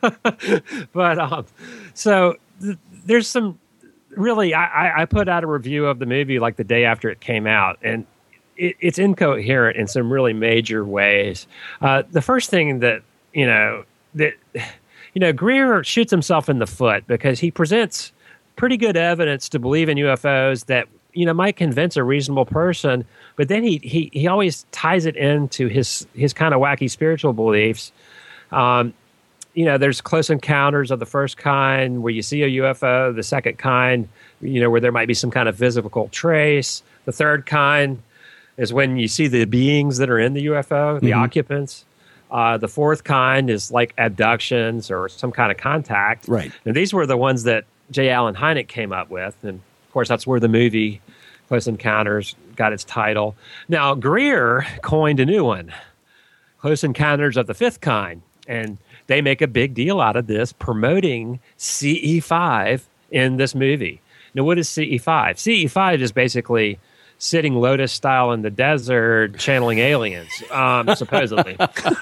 but um, so th- there's some really, I, I put out a review of the movie like the day after it came out, and it, it's incoherent in some really major ways. Uh, the first thing that, you know, that, you know, Greer shoots himself in the foot because he presents pretty good evidence to believe in U F Os that, you know, might convince a reasonable person, but then he he he always ties it into his his kind of wacky spiritual beliefs. Um, you know, there's close encounters of the first kind where you see a U F O. The second kind, you know, where there might be some kind of physical trace. The third kind is when you see the beings that are in the U F O, the mm-hmm. occupants. Uh, the fourth kind is like abductions or some kind of contact. Right. And these were the ones that J. Allen Hynek came up with, and of course, that's where the movie Close Encounters got its title. Now, Greer coined a new one, Close Encounters of the Fifth Kind, and they make a big deal out of this, promoting C E five in this movie. Now, what is C E five? C E five is basically sitting lotus style in the desert, channeling aliens, um, supposedly.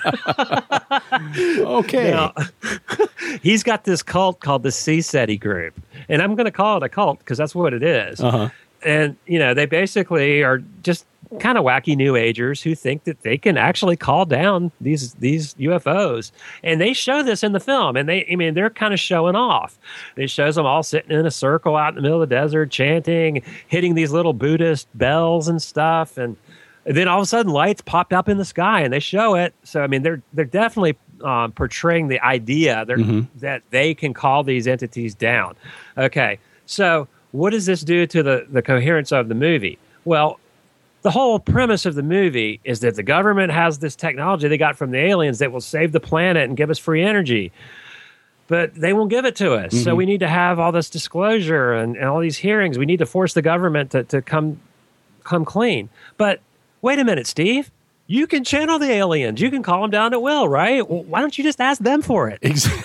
Okay. Now, he's got this cult called the C-SETI group, and I'm going to call it a cult because that's what it is. Uh-huh. And, you know, they basically are just kind of wacky New Agers who think that they can actually call down these these U F Os. And they show this in the film. And, they, I mean, they're kind of showing off. It shows them all sitting in a circle out in the middle of the desert, chanting, hitting these little Buddhist bells and stuff. And then all of a sudden, lights popped up in the sky, and they show it. So, I mean, they're they're definitely um, portraying the idea mm-hmm. that they can call these entities down. Okay, so what does this do to the, the coherence of the movie? Well, the whole premise of the movie is that the government has this technology they got from the aliens that will save the planet and give us free energy. But they won't give it to us. Mm-hmm. So we need to have all this disclosure and, and all these hearings. We need to force the government to, to come come clean. But wait a minute, Steve. You can channel the aliens. You can call them down at will, right? Well, why don't you just ask them for it? Exactly.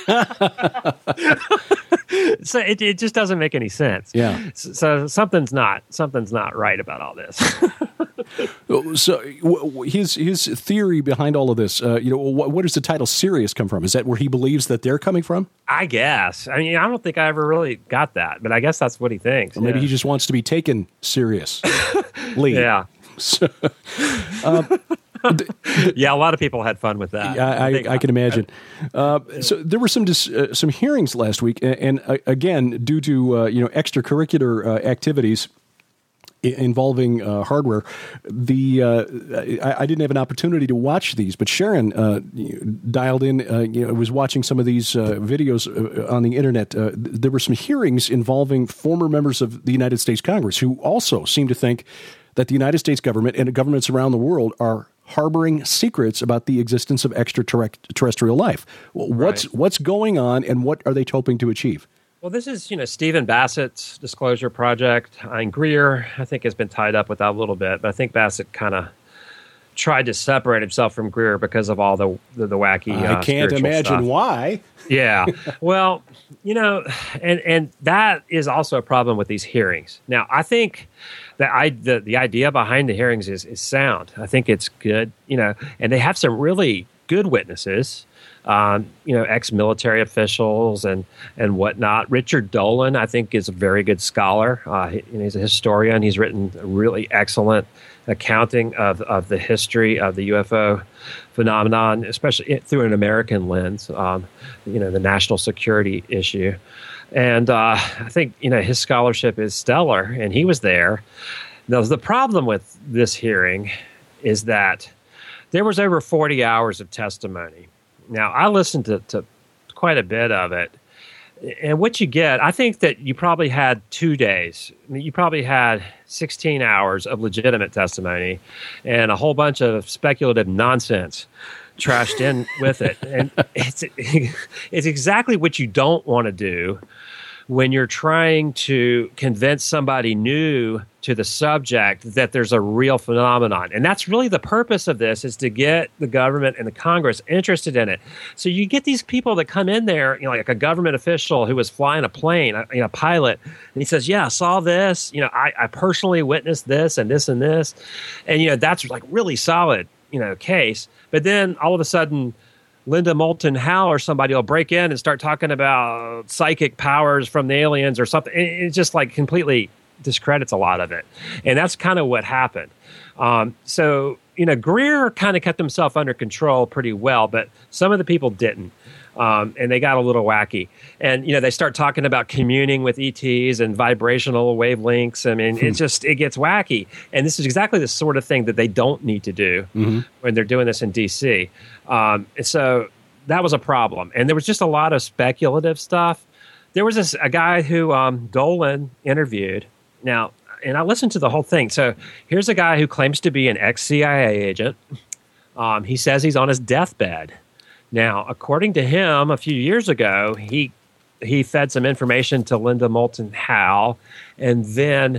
So it, it just doesn't make any sense. Yeah. So, so something's not something's not right about all this. So his his theory behind all of this, uh, you know, what, where does the title "Sirius" come from? Is that where he believes that they're coming from? I guess. I mean, I don't think I ever really got that, but I guess that's what he thinks. Or maybe yeah. he just wants to be taken seriously. Yeah. So, um, yeah, a lot of people had fun with that. I, I, I can imagine. Uh, so there were some dis, uh, some hearings last week, and, and uh, again, due to uh, you know extracurricular uh, activities, involving uh, hardware. The uh, I, I didn't have an opportunity to watch these, but Sharon uh, dialed in. Uh, you know, was watching some of these uh, videos uh, on the internet. Uh, there were some hearings involving former members of the United States Congress who also seem to think that the United States government and governments around the world are harboring secrets about the existence of extraterrestrial life. What's right. what's going on, and what are they hoping to achieve? Well, this is, you know, Stephen Bassett's disclosure project. And Greer, I think, has been tied up with that a little bit, but I think Bassett kind of tried to separate himself from Greer because of all the the, the wacky. Uh, I can't imagine stuff. why. Yeah. Well, you know, and and that is also a problem with these hearings. Now, I think that I the, the idea behind the hearings is is sound. I think it's good, you know, and they have some really good witnesses. Um, you know, ex-military officials and, and whatnot. Richard Dolan, I think, is a very good scholar. Uh, he, he's a historian. He's written a really excellent accounting of, of the history of the U F O phenomenon, especially through an American lens, um, you know, the national security issue. And uh, I think, you know, his scholarship is stellar, and he was there. Now, the problem with this hearing is that there was over forty hours of testimony. Now, I listened to, to quite a bit of it, and what you get, I think that you probably had two days. I mean, you probably had sixteen hours of legitimate testimony and a whole bunch of speculative nonsense trashed in with it. And it's, it's exactly what you don't want to do when you're trying to convince somebody new to the subject that there's a real phenomenon. And that's really the purpose of this, is to get the government and the Congress interested in it. So you get these people that come in there, you know, like a government official who was flying a plane, a, you know, a pilot, and he says, yeah, I saw this, you know, I, I personally witnessed this and this and this. And, you know, that's like really solid, you know, case. But then all of a sudden, Linda Moulton Howe or somebody will break in and start talking about psychic powers from the aliens or something. It, it just like completely discredits a lot of it. And that's kind of what happened. Um, so, you know, Greer kind of kept himself under control pretty well, but some of the people didn't. Um, and they got a little wacky. And, you know, they start talking about communing with E Ts and vibrational wavelengths. I mean, hmm. it just, it gets wacky. And this is exactly the sort of thing that they don't need to do mm-hmm. when they're doing this in D C. Um, and so that was a problem. And there was just a lot of speculative stuff. There was this, a guy who um, Dolan interviewed. Now, and I listened to the whole thing. So here's a guy who claims to be an ex-C I A agent. Um, he says he's on his deathbed. Now, according to him, a few years ago, he he fed some information to Linda Moulton Howe, and then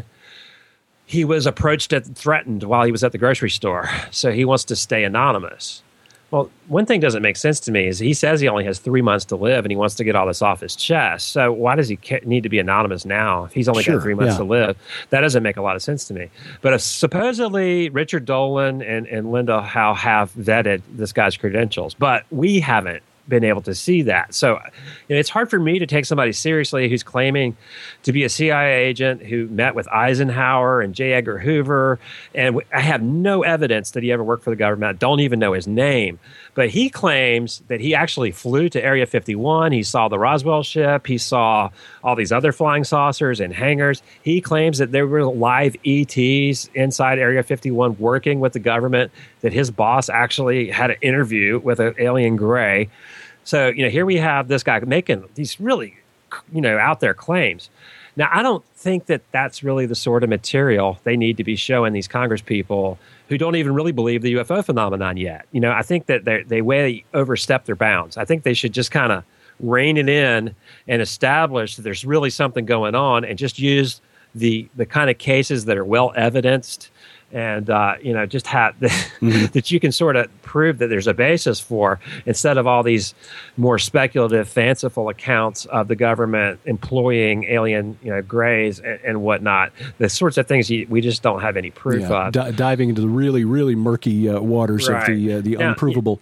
he was approached and threatened while he was at the grocery store. So he wants to stay anonymous. Well, one thing doesn't make sense to me is he says he only has three months to live, and he wants to get all this off his chest. So why does he need to be anonymous now if he's only sure, got three months yeah. to live? That doesn't make a lot of sense to me. But if supposedly Richard Dolan and, and Linda Howe have vetted this guy's credentials, but we haven't been able to see that. So you know, it's hard for me to take somebody seriously who's claiming to be a C I A agent who met with Eisenhower and J. Edgar Hoover. And I have no evidence that he ever worked for the government. I don't even know his name. But he claims that he actually flew to Area fifty-one. He saw the Roswell ship. He saw all these other flying saucers and hangars. He claims that there were live E Ts inside Area fifty-one working with the government, that his boss actually had an interview with an alien gray. So, you know, here we have this guy making these really, you know, out there claims. Now, I don't think that that's really the sort of material they need to be showing these Congress people who don't even really believe the U F O phenomenon yet. You know, I think that they they way overstep their bounds. I think they should just kind of rein it in and establish that there's really something going on, and just use the the kind of cases that are well evidenced, and uh, you know, just have the, mm-hmm. that you can sort of prove that there's a basis for, instead of all these more speculative, fanciful accounts of the government employing alien, you know, grays and, and whatnot. The sorts of things you, we just don't have any proof yeah, of. D- diving into the really, really murky uh, waters right. of the uh, the now, unprovable.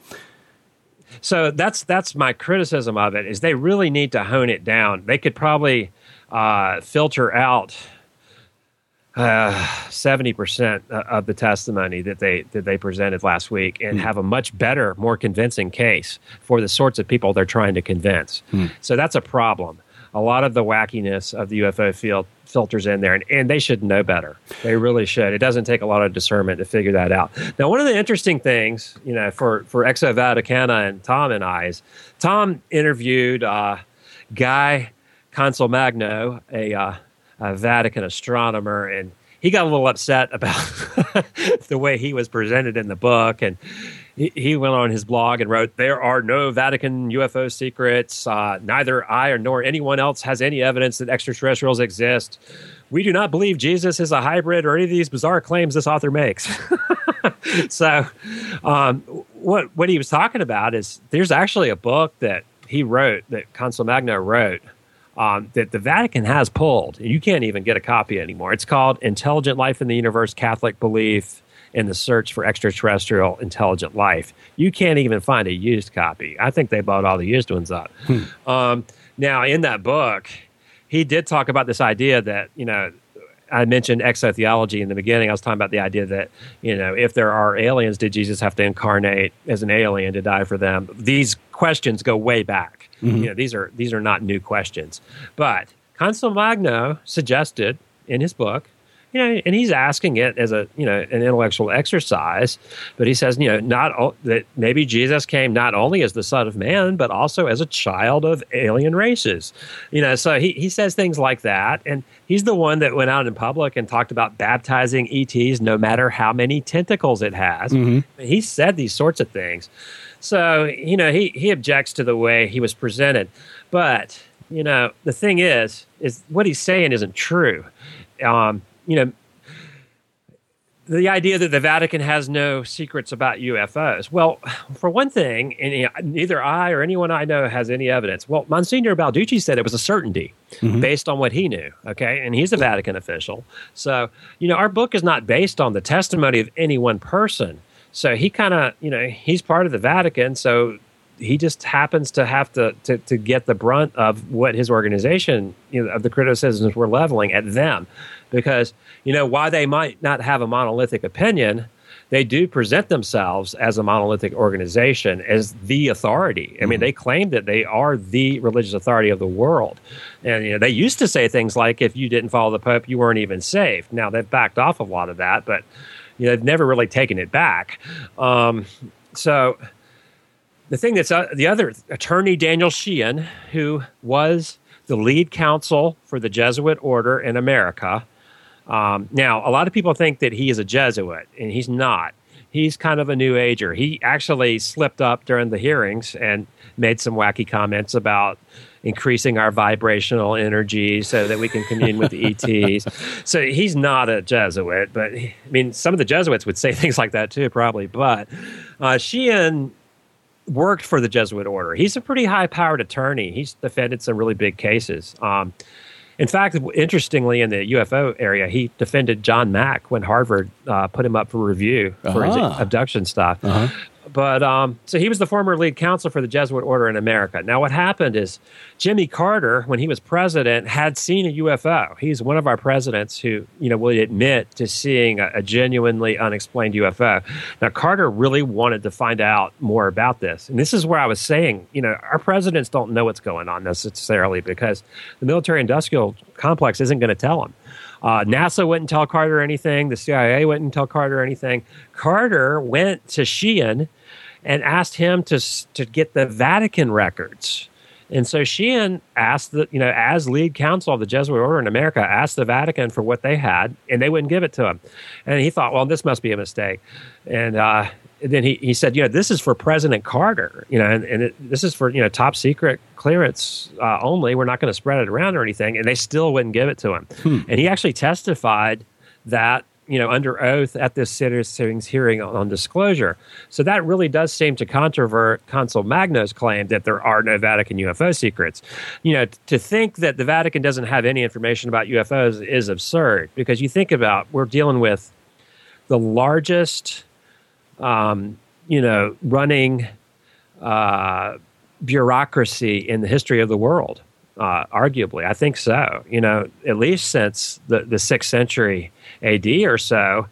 So that's that's my criticism of it, is they really need to hone it down. They could probably uh, filter out Uh, seventy percent of the testimony that they that they presented last week, and mm. have a much better, more convincing case for the sorts of people they're trying to convince. Mm. So that's a problem. a lot of the wackiness of the U F O field filters in there, and, and they should know better. They really should. It doesn't take a lot of discernment to figure that out. Now, one of the interesting things, you know, for, for Exo Vaticana and Tom and I is Tom interviewed uh, Guy Consolmagno, a, uh, a Vatican astronomer, and he got a little upset about the way he was presented in the book, and he, he went on his blog and wrote, "There are no Vatican U F O secrets. Uh, neither I or nor anyone else has any evidence that extraterrestrials exist. We do not believe Jesus is a hybrid or any of these bizarre claims this author makes." So um, what what he was talking about is there's actually a book that he wrote, that Consolmagno wrote, Um, that the Vatican has pulled. You can't even get a copy anymore. It's called Intelligent Life in the Universe, Catholic Belief in the Search for Extraterrestrial Intelligent Life. You can't even find a used copy. I think they bought all the used ones up. Hmm. Um, now, in that book, he did talk about this idea that, you know, I mentioned exotheology in the beginning. I was talking about the idea that, you know, if there are aliens, did Jesus have to incarnate as an alien to die for them? These questions go way back. Mm-hmm. You know, these are these are not new questions. But Consolmagno suggested in his book, you know, and he's asking it as a, you know, an intellectual exercise, but he says, you know, not o- that maybe Jesus came not only as the Son of Man, but also as a child of alien races. You know, so he, he says things like that, and he's the one that went out in public and talked about baptizing E Ts no matter how many tentacles it has. Mm-hmm. He said these sorts of things. So, you know, he, he objects to the way he was presented. But, you know, the thing is, is what he's saying isn't true. Um, you know, the idea that the Vatican has no secrets about U F Os. Well, for one thing, and, you know, neither I or anyone I know has any evidence. Well, Monsignor Balducci said it was a certainty mm-hmm. based on what he knew, okay? And he's a Vatican official. So, you know, our book is not based on the testimony of any one person. So he kind of, you know, he's part of the Vatican, so he just happens to have to, to, to get the brunt of what his organization, you know, of the criticisms we're leveling at them. Because, you know, while they might not have a monolithic opinion, they do present themselves as a monolithic organization, as the authority. I mean, mm-hmm. they claim that they are the religious authority of the world. And, you know, they used to say things like, if you didn't follow the Pope, you weren't even saved. Now, they've backed off a lot of that, but, you know, they've never really taken it back. Um, so the thing that's uh, the other attorney, Daniel Sheehan, who was the lead counsel for the Jesuit order in America. Um, now, a lot of people think that he is a Jesuit, and he's not. He's kind of a New Ager. He actually slipped up during the hearings and made some wacky comments about increasing our vibrational energy so that we can commune with the E Ts. So he's not a Jesuit, but I mean, some of the Jesuits would say things like that too, probably. But uh, Sheehan worked for the Jesuit order. He's a pretty high-powered attorney. He's defended some really big cases. Um, in fact, interestingly, in the U F O area, he defended John Mack when Harvard uh, put him up for review for uh-huh. his abduction stuff. Uh-huh. But um, so he was the former lead counsel for the Jesuit order in America. Now, what happened is Jimmy Carter, when he was president, had seen a U F O. He's one of our presidents who, you know, will admit to seeing a, a genuinely unexplained U F O. Now, Carter really wanted to find out more about this. And this is where I was saying, you know, our presidents don't know what's going on necessarily because the military-industrial complex isn't going to tell them. Uh, NASA wouldn't tell Carter anything. The C I A wouldn't tell Carter anything. Carter went to Sheehan and asked him to to get the Vatican records. And so Sheehan asked, the, you know, as lead counsel of the Jesuit order in America, asked the Vatican for what they had, and they wouldn't give it to him. And he thought, well, this must be a mistake. And uh, then he, he said, you know, this is for President Carter, you know, and, and it, this is for, you know, top secret clearance uh, only. We're not going to spread it around or anything. And they still wouldn't give it to him. Hmm. And he actually testified that, you know, under oath at this citizens hearing on, on disclosure. So that really does seem to controvert Consolmagno's claim that there are no Vatican U F O secrets. You know, t- to think that the Vatican doesn't have any information about U F Os is absurd because you think about, we're dealing with the largest, um, you know, running uh, bureaucracy in the history of the world, uh, arguably. I think so. You know, at least since the, the sixth century A D or so,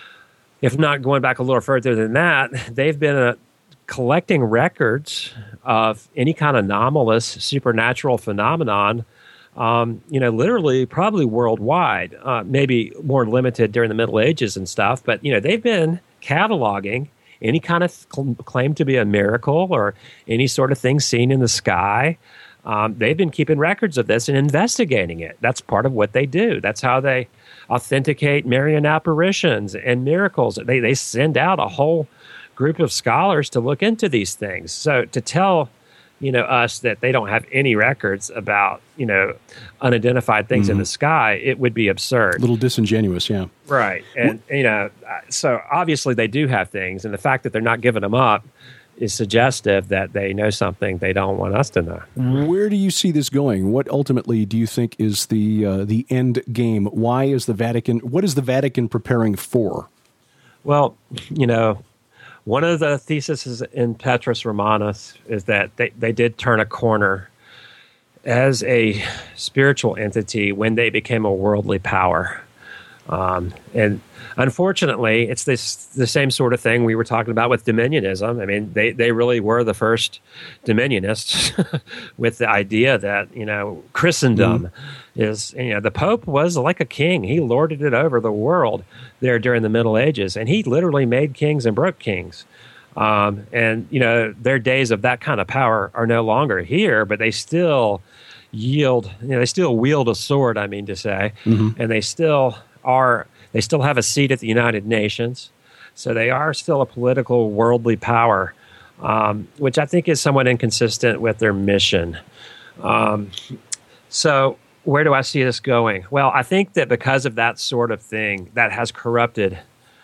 if not going back a little further than that, they've been uh, collecting records of any kind of anomalous supernatural phenomenon um, you know, literally probably worldwide, uh, maybe more limited during the Middle Ages and stuff. But, you know, they've been cataloging any kind of cl- claim to be a miracle or any sort of thing seen in the sky. Um, they've been keeping records of this and investigating it. That's part of what they do. That's how they authenticate Marian apparitions and miracles. They they send out a whole group of scholars to look into these things. So to tell, you know, us that they don't have any records about, you know, unidentified things mm-hmm. in the sky, it would be absurd. A little disingenuous, yeah. Right. And, you know, so obviously they do have things, and the fact that they're not giving them up is suggestive that they know something they don't want us to know. Where do you see this going? What ultimately do you think is the uh, the end game? Why is the Vatican, what is the Vatican preparing for? Well, you know, one of the theses in Petrus Romanus is that they, they did turn a corner as a spiritual entity when they became a worldly power. Um, and unfortunately, it's this the same sort of thing we were talking about with dominionism. I mean, they, they really were the first dominionists with the idea that, you know, Christendom mm-hmm. is, you know, the Pope was like a king. He lorded it over the world there during the Middle Ages, and he literally made kings and broke kings. Um, and, you know, their days of that kind of power are no longer here, but they still yield, you know, they still wield a sword, I mean to say, mm-hmm. and they still are, they still have a seat at the United Nations. So they are still a political, worldly power, um, which I think is somewhat inconsistent with their mission. Um, so where do I see this going? Well, I think that because of that sort of thing, that has corrupted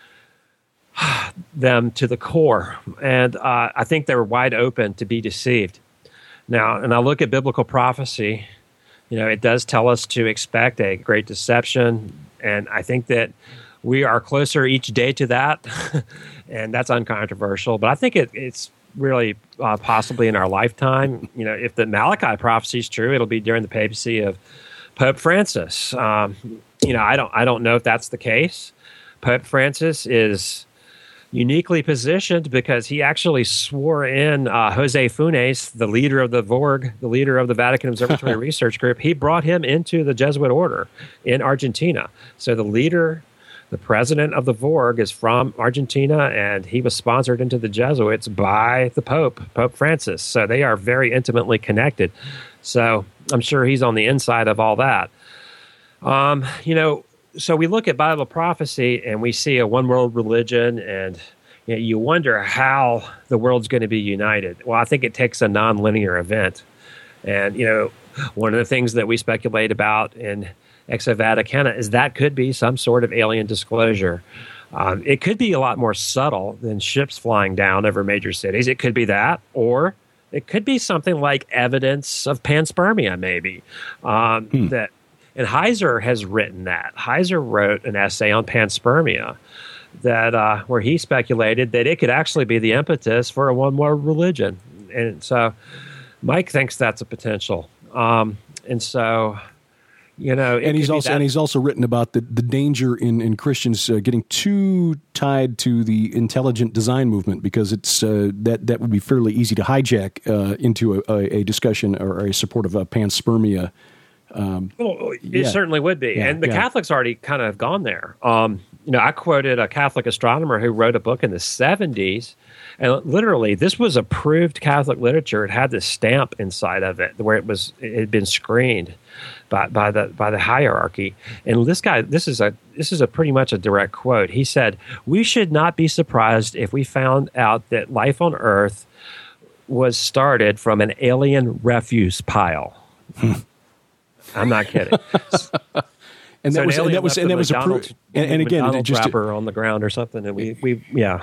them to the core. And uh, I think they're wide open to be deceived. Now, and I look at biblical prophecy, you know, it does tell us to expect a great deception. And I think that we are closer each day to that. And that's uncontroversial. But I think it, it's really uh, possibly in our lifetime. You know, if the Malachi prophecy is true, it'll be during the papacy of Pope Francis. Um, you know, I don't, I don't know if that's the case. Pope Francis is uniquely positioned because he actually swore in uh, Jose Funes, the leader of the V O R G, the leader of the Vatican Observatory Research Group. He brought him into the Jesuit order in Argentina. So the leader, the president of the V O R G is from Argentina, and he was sponsored into the Jesuits by the Pope, Pope Francis. So they are very intimately connected. So I'm sure he's on the inside of all that. Um, you know, So we look at Bible prophecy and we see a one world religion, and you know, you wonder how the world's going to be united. Well, I think it takes a nonlinear event. And, you know, one of the things that we speculate about in Exo Vaticana is that could be some sort of alien disclosure. Um, it could be a lot more subtle than ships flying down over major cities. It could be that, or it could be something like evidence of panspermia, maybe, um, hmm. that. And Heiser has written that. Heiser wrote an essay on panspermia that uh, where he speculated that it could actually be the impetus for a one-world religion. And so Mike thinks that's a potential. Um, and so, you know, and he's also and he's also written about the, the danger in in Christians uh, getting too tied to the intelligent design movement, because it's uh, that that would be fairly easy to hijack uh, into a, a, a discussion or a support of uh, panspermia. Um, well, it yeah. certainly would be. Yeah, and the yeah. Catholics already kind of gone there. Um, you know, I quoted a Catholic astronomer who wrote a book in the seventies, and literally this was approved Catholic literature. It had this stamp inside of it where it was it had been screened by, by the by the hierarchy. And this guy, this is a this is a pretty much a direct quote. He said, "We should not be surprised if we found out that life on Earth was started from an alien refuse pile." I'm not kidding. and, that so was, and that was and that was approved. And, and again, McDonald's just wrapper to, on the ground or something, and we we yeah,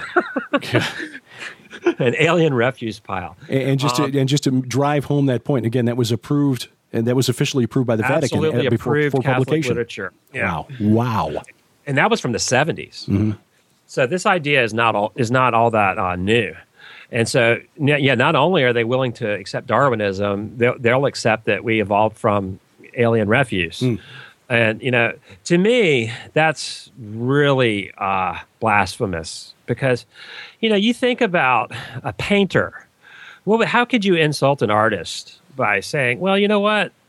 an alien refuse pile. And, and just um, to, and just to drive home that point again, that was approved, and that was officially approved by the Vatican absolutely before, approved before Catholic publication. Literature. Yeah. Wow, wow, and that was from the seventies. Mm-hmm. So this idea is not all is not all that uh, new. And so, yeah, not only are they willing to accept Darwinism, they'll, they'll accept that we evolved from alien refuse. Mm. And, you know, to me, that's really uh, blasphemous because, you know, you think about a painter. Well, how could you insult an artist by saying, well, you know what?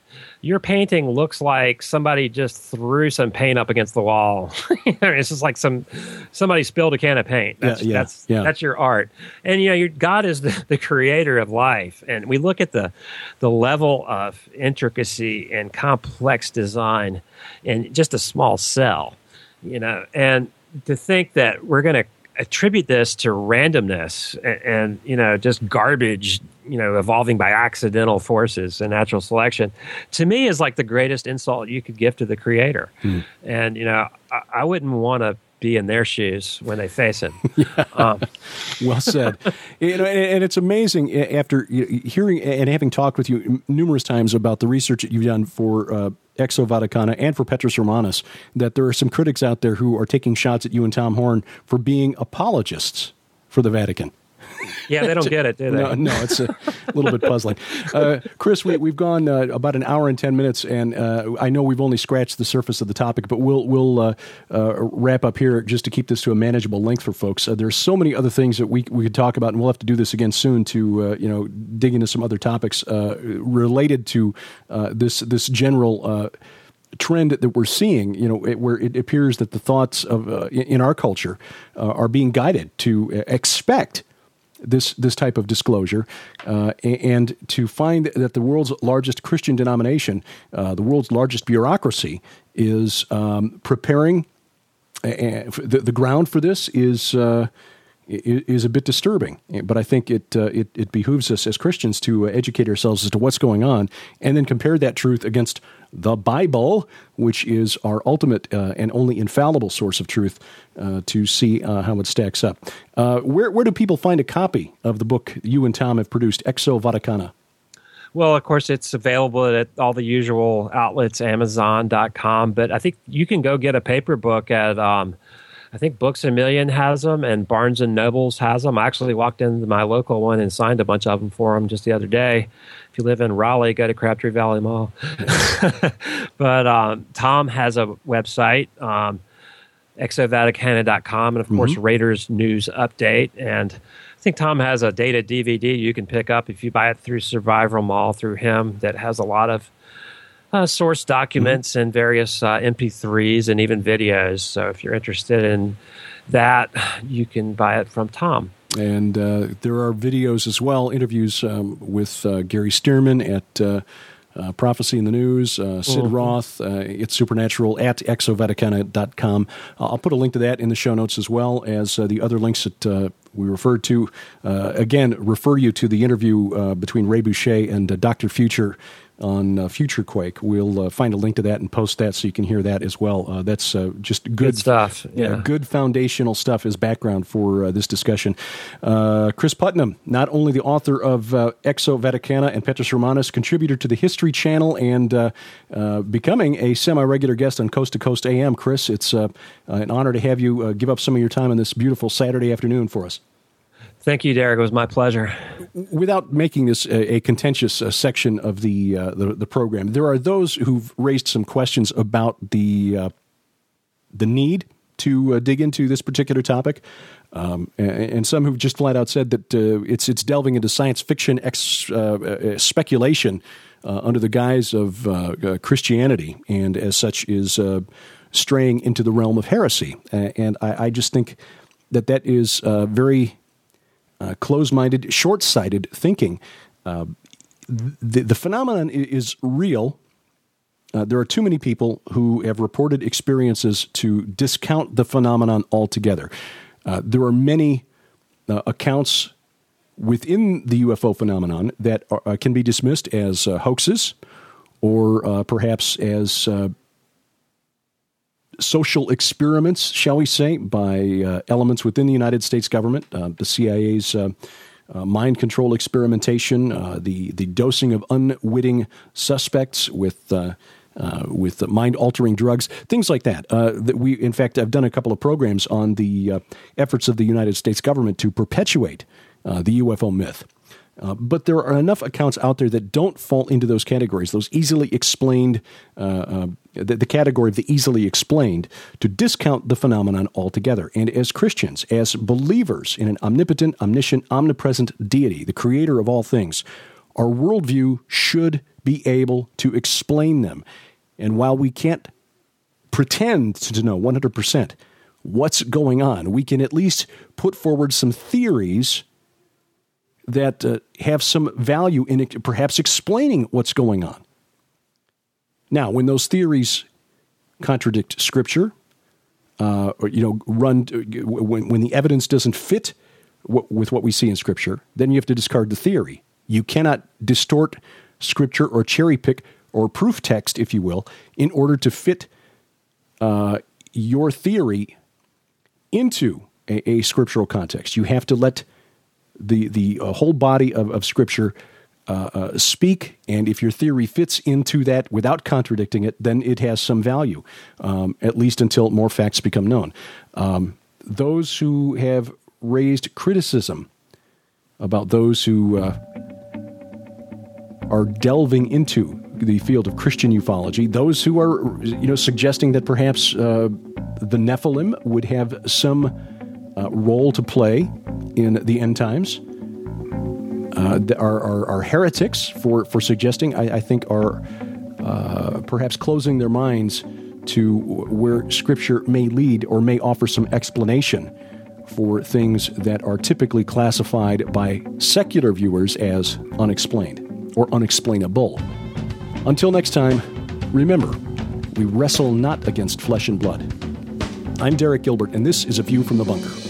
your painting looks like somebody just threw some paint up against the wall. It's just like some somebody spilled a can of paint. That's yeah, yeah, that's yeah. that's your art. And you know, your, God is the, the creator of life, and we look at the the level of intricacy and complex design in just a small cell. You know, and to think that we're going to attribute this to randomness and, and, you know, just garbage, you know, evolving by accidental forces and natural selection, to me is like the greatest insult you could give to the creator. Mm. And, you know, I, I wouldn't want to be in their shoes when they face him. Yeah. Um, well said. You know, and it's amazing after hearing and having talked with you numerous times about the research that you've done for uh, Exo Vaticana and for Petrus Romanus, that there are some critics out there who are taking shots at you and Tom Horn for being apologists for the Vatican. Yeah, they don't get it, do they? No, no, it's a little bit puzzling. Uh, Chris, we, we've gone uh, about an hour and ten minutes, and uh, I know we've only scratched the surface of the topic, but we'll we'll uh, uh, wrap up here just to keep this to a manageable length for folks. Uh, there's so many other things that we we could talk about, and we'll have to do this again soon to uh, you know dig into some other topics uh, related to uh, this this general. Uh, trend that we're seeing, you know, it, where it appears that the thoughts of uh, in our culture uh, are being guided to expect this this type of disclosure, uh, and to find that the world's largest Christian denomination, uh, the world's largest bureaucracy, is um, preparing. Uh, the, the ground for this is uh, is a bit disturbing, but I think it, uh, it it behooves us as Christians to educate ourselves as to what's going on, and then compare that truth against the Bible, which is our ultimate uh, and only infallible source of truth, uh, to see uh, how it stacks up. Uh, where where do people find a copy of the book you and Tom have produced, Exo Vaticana? Well, of course, it's available at all the usual outlets, Amazon dot com, but I think you can go get a paper book at, um, I think Books A Million has them, and Barnes and Nobles has them. I actually walked into my local one and signed a bunch of them for them just the other day. If you live in Raleigh, go to Crabtree Valley Mall. But um, Tom has a website, um, exo vaticana dot com, and of course, mm-hmm. Raiders News Update. And I think Tom has a dated D V D you can pick up if you buy it through Survival Mall through him, that has a lot of uh, source documents mm-hmm. and various uh, M P threes and even videos. So if you're interested in that, you can buy it from Tom. And uh, there are videos as well, interviews um, with uh, Gary Stearman at uh, uh, Prophecy in the News, uh, Sid mm-hmm. Roth, uh, It's Supernatural, at exo vaticana dot com. Uh, I'll put a link to that in the show notes, as well as uh, the other links that uh, we referred to. Uh, again, refer you to the interview uh, between Ray Boucher and uh, Doctor Future on uh, FutureQuake. We'll uh, find a link to that and post that so you can hear that as well. Uh, that's uh, just good, good stuff. Yeah. yeah, good foundational stuff as background for uh, this discussion. Uh, Chris Putnam, not only the author of uh, Exo Vaticana and Petrus Romanus, contributor to the History Channel, and uh, uh, becoming a semi-regular guest on Coast to Coast A M. Chris, it's uh, an honor to have you uh, give up some of your time on this beautiful Saturday afternoon for us. Thank you, Derek. It was my pleasure. Without making this a, a contentious uh, section of the, uh, the the program, there are those who've raised some questions about the uh, the need to uh, dig into this particular topic, um, and, and some who've just flat out said that uh, it's it's delving into science fiction ex, uh, uh, speculation uh, under the guise of uh, uh, Christianity, and as such is uh, straying into the realm of heresy. Uh, and I, I just think that that is uh, very Uh, closed-minded, short-sighted thinking. Uh, the, the phenomenon is real. Uh, there are too many people who have reported experiences to discount the phenomenon altogether. Uh, there are many uh, accounts within the U F O phenomenon that are, uh, can be dismissed as uh, hoaxes, or uh, perhaps as uh, social experiments, shall we say, by uh, elements within the United States government, uh, the C I A's uh, uh, mind control experimentation, uh, the the dosing of unwitting suspects with uh, uh, with mind altering drugs, things like that. Uh, that we, in fact, I've done a couple of programs on the uh, efforts of the United States government to perpetuate uh, the U F O myth. Uh, but there are enough accounts out there that don't fall into those categories, those easily explained, uh, uh, the, the category of the easily explained, to discount the phenomenon altogether. And as Christians, as believers in an omnipotent, omniscient, omnipresent deity, the creator of all things, Our worldview should be able to explain them. And while we can't pretend to know one hundred percent what's going on, we can at least put forward some theories that uh, have some value in it, perhaps explaining what's going on. Now, when those theories contradict Scripture, uh, or you know, run when when the evidence doesn't fit w- with what we see in Scripture, then you have to discard the theory. You cannot distort Scripture or cherry pick or proof text, if you will, in order to fit uh, your theory into a, a scriptural context. You have to let the the uh, whole body of, of Scripture uh, uh, speak, and if your theory fits into that without contradicting it, then it has some value, um, at least until more facts become known. Um, those who have raised criticism about those who uh, are delving into the field of Christian ufology, those who are, you know, suggesting that perhaps uh, the Nephilim would have some uh, role to play in the end times, uh, are, are, are heretics for, for suggesting, I, I think, are uh, perhaps closing their minds to where Scripture may lead or may offer some explanation for things that are typically classified by secular viewers as unexplained or unexplainable. Until next time, remember, we wrestle not against flesh and blood. I'm Derek Gilbert, and this is A View from the Bunker.